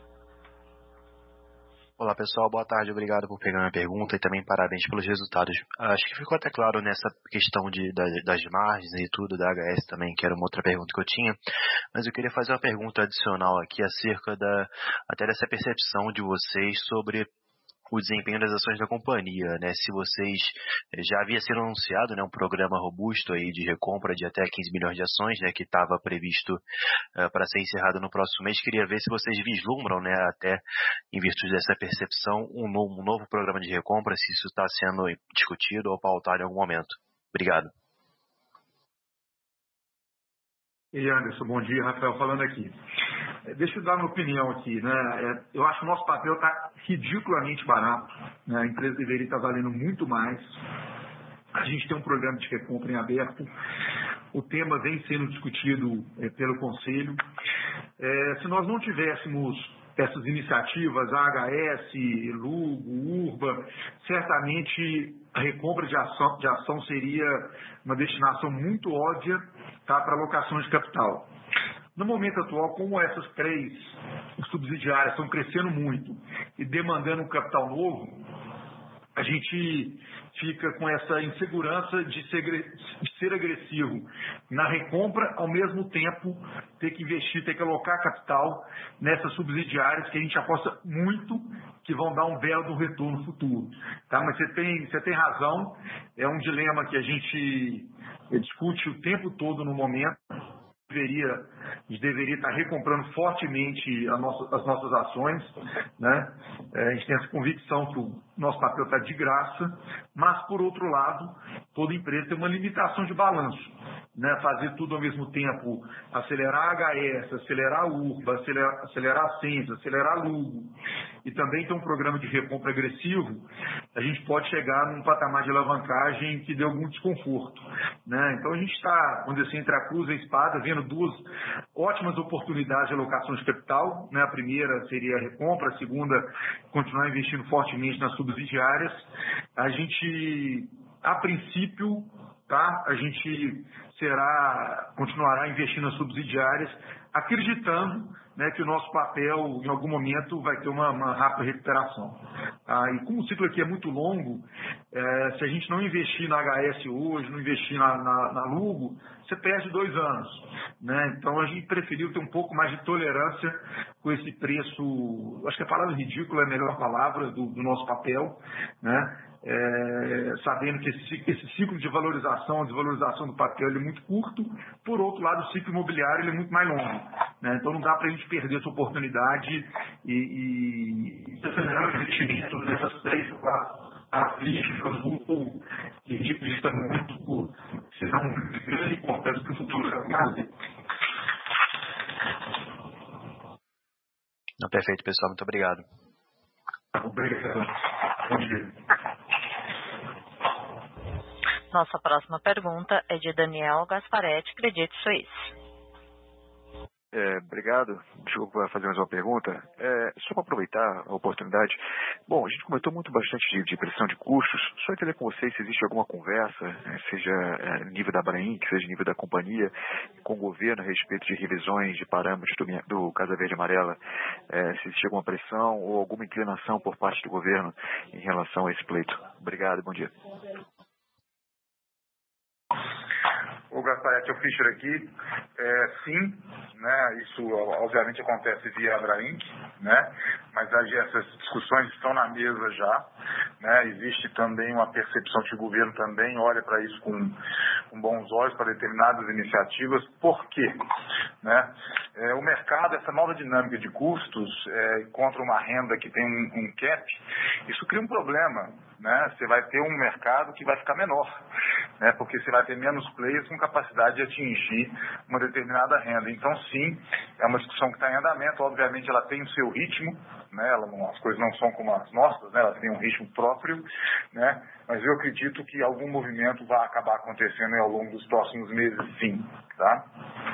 Olá pessoal, boa tarde, obrigado por pegar minha pergunta e também parabéns pelos resultados. Acho que ficou até claro nessa questão de, das margens e tudo da H S também, que era uma outra pergunta que eu tinha, mas eu queria fazer uma pergunta adicional aqui acerca da, até dessa percepção de vocês sobre o desempenho das ações da companhia, né? Se vocês já havia sido anunciado, né, um programa robusto aí de recompra de até quinze milhões de ações, né, que estava previsto uh, para ser encerrado no próximo mês, queria ver se vocês vislumbram, né, até em virtude dessa percepção, um novo, um novo programa de recompra, se isso está sendo discutido ou pautado em algum momento. Obrigado. E Anderson, bom dia, Rafael falando aqui. Deixa eu dar minha opinião aqui, né? Eu acho que o nosso papel está ridiculamente barato, né? A empresa deveria estar valendo muito mais. A gente tem um programa de recompra em aberto. O tema vem sendo discutido é, pelo Conselho. É, se nós não tivéssemos essas iniciativas, a H S, Lugo, Urba, certamente a recompra de ação, de ação seria uma destinação muito óbvia, tá, para alocações de capital. No momento atual, como essas três subsidiárias estão crescendo muito e demandando um capital novo, a gente fica com essa insegurança de ser, de ser agressivo na recompra, ao mesmo tempo ter que investir, ter que alocar capital nessas subsidiárias que a gente aposta muito que vão dar um belo retorno futuro. Tá? Mas você tem, você tem razão, é um dilema que a gente discute o tempo todo no momento. Deveria, a gente deveria estar recomprando fortemente a nossa, as nossas ações, né? É, a gente tem essa convicção que o nosso papel está de graça, mas, por outro lado, toda empresa tem uma limitação de balanço, né? Fazer tudo ao mesmo tempo, acelerar a H S, acelerar a Urba, acelerar, acelerar a Sens, acelerar a Lugo, e também ter um programa de recompra agressivo, a gente pode chegar num patamar de alavancagem que dê algum desconforto, né? Então a gente está, vamos dizer assim, entre a cruz e a espada, vendo duas ótimas oportunidades de alocação de capital, né? A primeira seria a recompra, a segunda, continuar investindo fortemente nas subsidiárias. A gente, a princípio, tá? A gente será, continuará investindo nas subsidiárias, acreditando, né, que o nosso papel, em algum momento, vai ter uma, uma rápida recuperação. Ah, e como o ciclo aqui é muito longo, é, se a gente não investir na H S hoje, não investir na, na, na Lugo, você perde dois anos. Né? Então, a gente preferiu ter um pouco mais de tolerância com esse preço, acho que a palavra ridícula é a melhor palavra do, do nosso papel, né? É, sabendo que esse, esse ciclo de valorização, a desvalorização do papel ele é muito curto, por outro lado o ciclo imobiliário ele é muito mais longo, né? Então não dá para a gente perder essa oportunidade e, e acelerar o investimento nessas três, quatro ativos muito ridículos também, muito serão de grande importância para o futuro da casa. Não, perfeito, pessoal, muito obrigado. Obrigado. Bom dia. Nossa próxima pergunta é de Daniel Gasparetti, Credit Suisse. É, obrigado. Desculpa fazer mais uma pergunta. É, só para aproveitar a oportunidade. Bom, a gente comentou muito bastante de, de pressão de custos. Só entender com vocês se existe alguma conversa, né, seja é, nível da Abraim, que seja nível da companhia, com o governo a respeito de revisões de parâmetros do, do Casa Verde e Amarela, é, se existe alguma pressão ou alguma inclinação por parte do governo em relação a esse pleito. Obrigado, bom dia. O Gasparetti, é o Fischer aqui. É, sim, né, isso obviamente acontece via Abrainc, né, mas essas discussões estão na mesa já. Né, existe também uma percepção que o governo também olha para isso com, com bons olhos, para determinadas iniciativas. Por quê? Né? É, o mercado, essa nova dinâmica de custos, é, contra uma renda que tem um, um cap, isso cria um problema. Né? Você vai ter um mercado que vai ficar menor, né? Porque você vai ter menos players com capacidade de atingir uma determinada renda. Então, sim, é uma discussão que está em andamento. Obviamente, ela tem o seu ritmo, né? Ela não, as coisas não são como as nossas, né? Elas têm um ritmo próprio, né? Mas eu acredito que algum movimento vai acabar acontecendo ao longo dos próximos meses, sim. Tá?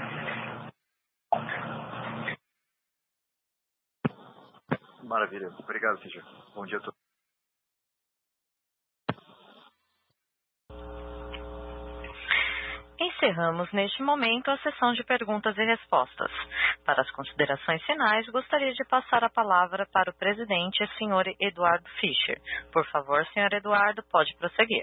Maravilha. Obrigado, Fischer. Bom dia a todos. Encerramos neste momento a sessão de perguntas e respostas. Para as considerações finais, gostaria de passar a palavra para o presidente, senhor Eduardo Fischer. Por favor, senhor Eduardo, pode prosseguir.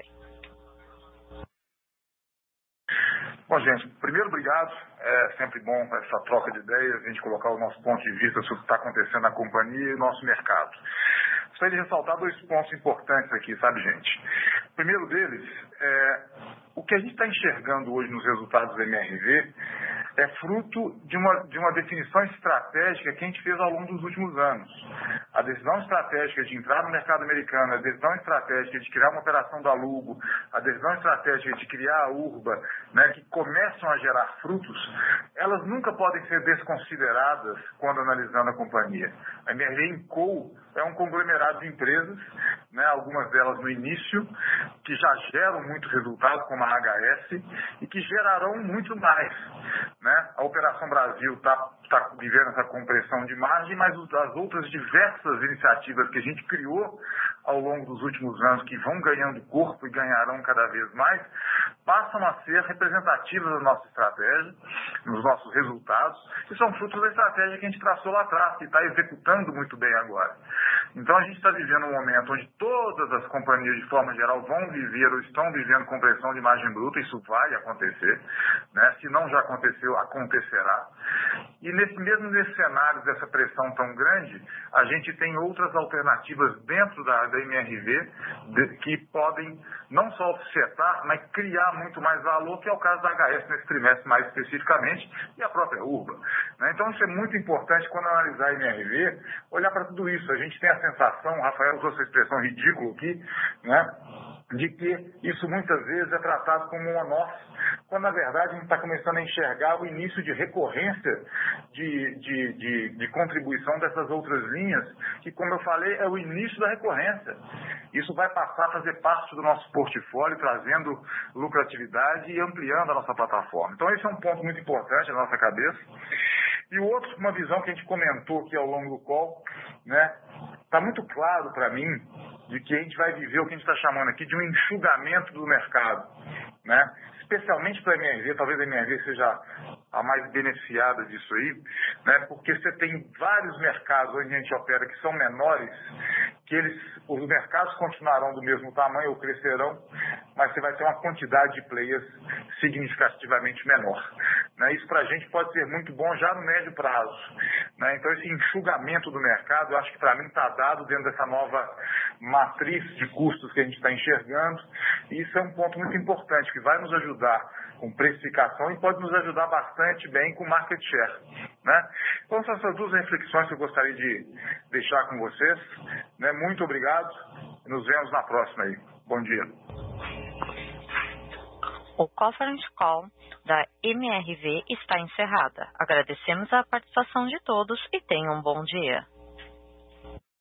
Bom, gente, primeiro, obrigado. É sempre bom essa troca de ideias, a gente colocar o nosso ponto de vista sobre o que está acontecendo na companhia e no nosso mercado. Gostaria de ressaltar dois pontos importantes aqui, sabe, gente? O primeiro deles é o que a gente está enxergando hoje nos resultados do M R V é fruto de uma, de uma definição estratégica que a gente fez ao longo dos últimos anos. A decisão estratégica de entrar no mercado americano, a decisão estratégica de criar uma operação da Lugo, a decisão estratégica de criar a Urba, né, que começam a gerar frutos, elas nunca podem ser desconsideradas quando analisando a companhia. A M R V Inco é um conglomerado de empresas, né, algumas delas no início, que já geram muito resultado, como a H S, e que gerarão muito mais. Né? A Operação Brasil está tá vivendo essa compressão de margem, mas as outras diversas iniciativas que a gente criou ao longo dos últimos anos, que vão ganhando corpo e ganharão cada vez mais, passam a ser representativas da nossa estratégia, nos nossos resultados, e são frutos da estratégia que a gente traçou lá atrás, que está executando muito bem agora. Então a gente está vivendo um momento onde todas as companhias, de forma geral, vão viver ou estão vivendo compressão de margem bruta, isso vai acontecer, né? Se não já aconteceu, acontecerá. E nesse mesmo nesse cenário dessa pressão tão grande, a gente tem outras alternativas dentro da, da M R V de, que podem não só offsetar, mas criar muito mais valor, que é o caso da H S nesse trimestre mais especificamente, e a própria Urba, né? Então isso é muito importante quando analisar a M R V, olhar para tudo isso. A gente tem a sensação, o Rafael usou essa expressão ridícula aqui, né, de que isso muitas vezes é tratado como um on-off, quando na verdade a gente está começando a enxergar o início de recorrência de, de, de, de contribuição dessas outras linhas, que, como eu falei, é o início da recorrência. Isso vai passar a fazer parte do nosso portfólio, trazendo lucratividade e ampliando a nossa plataforma. Então esse é um ponto muito importante na nossa cabeça. E o outro, uma visão que a gente comentou aqui ao longo do call, né, está muito claro para mim de que a gente vai viver o que a gente está chamando aqui de um enxugamento do mercado, né? Especialmente para a M R V, talvez a M R V seja a mais beneficiada disso aí, né? Porque você tem vários mercados onde a gente opera que são menores, que eles, os mercados continuarão do mesmo tamanho ou crescerão, mas você vai ter uma quantidade de players significativamente menor, né? Isso para a gente pode ser muito bom já no médio prazo, né? Então esse enxugamento do mercado, eu acho que para mim está dado dentro dessa nova matriz de custos que a gente está enxergando, e isso é um ponto muito importante, que vai nos ajudar com precificação e pode nos ajudar bastante bem com market share, né? Então são essas duas reflexões que eu gostaria de deixar com vocês, né? Muito obrigado e nos vemos na próxima aí. Bom dia. O Conference Call da M R V está encerrada. Agradecemos a participação de todos e tenham um bom dia.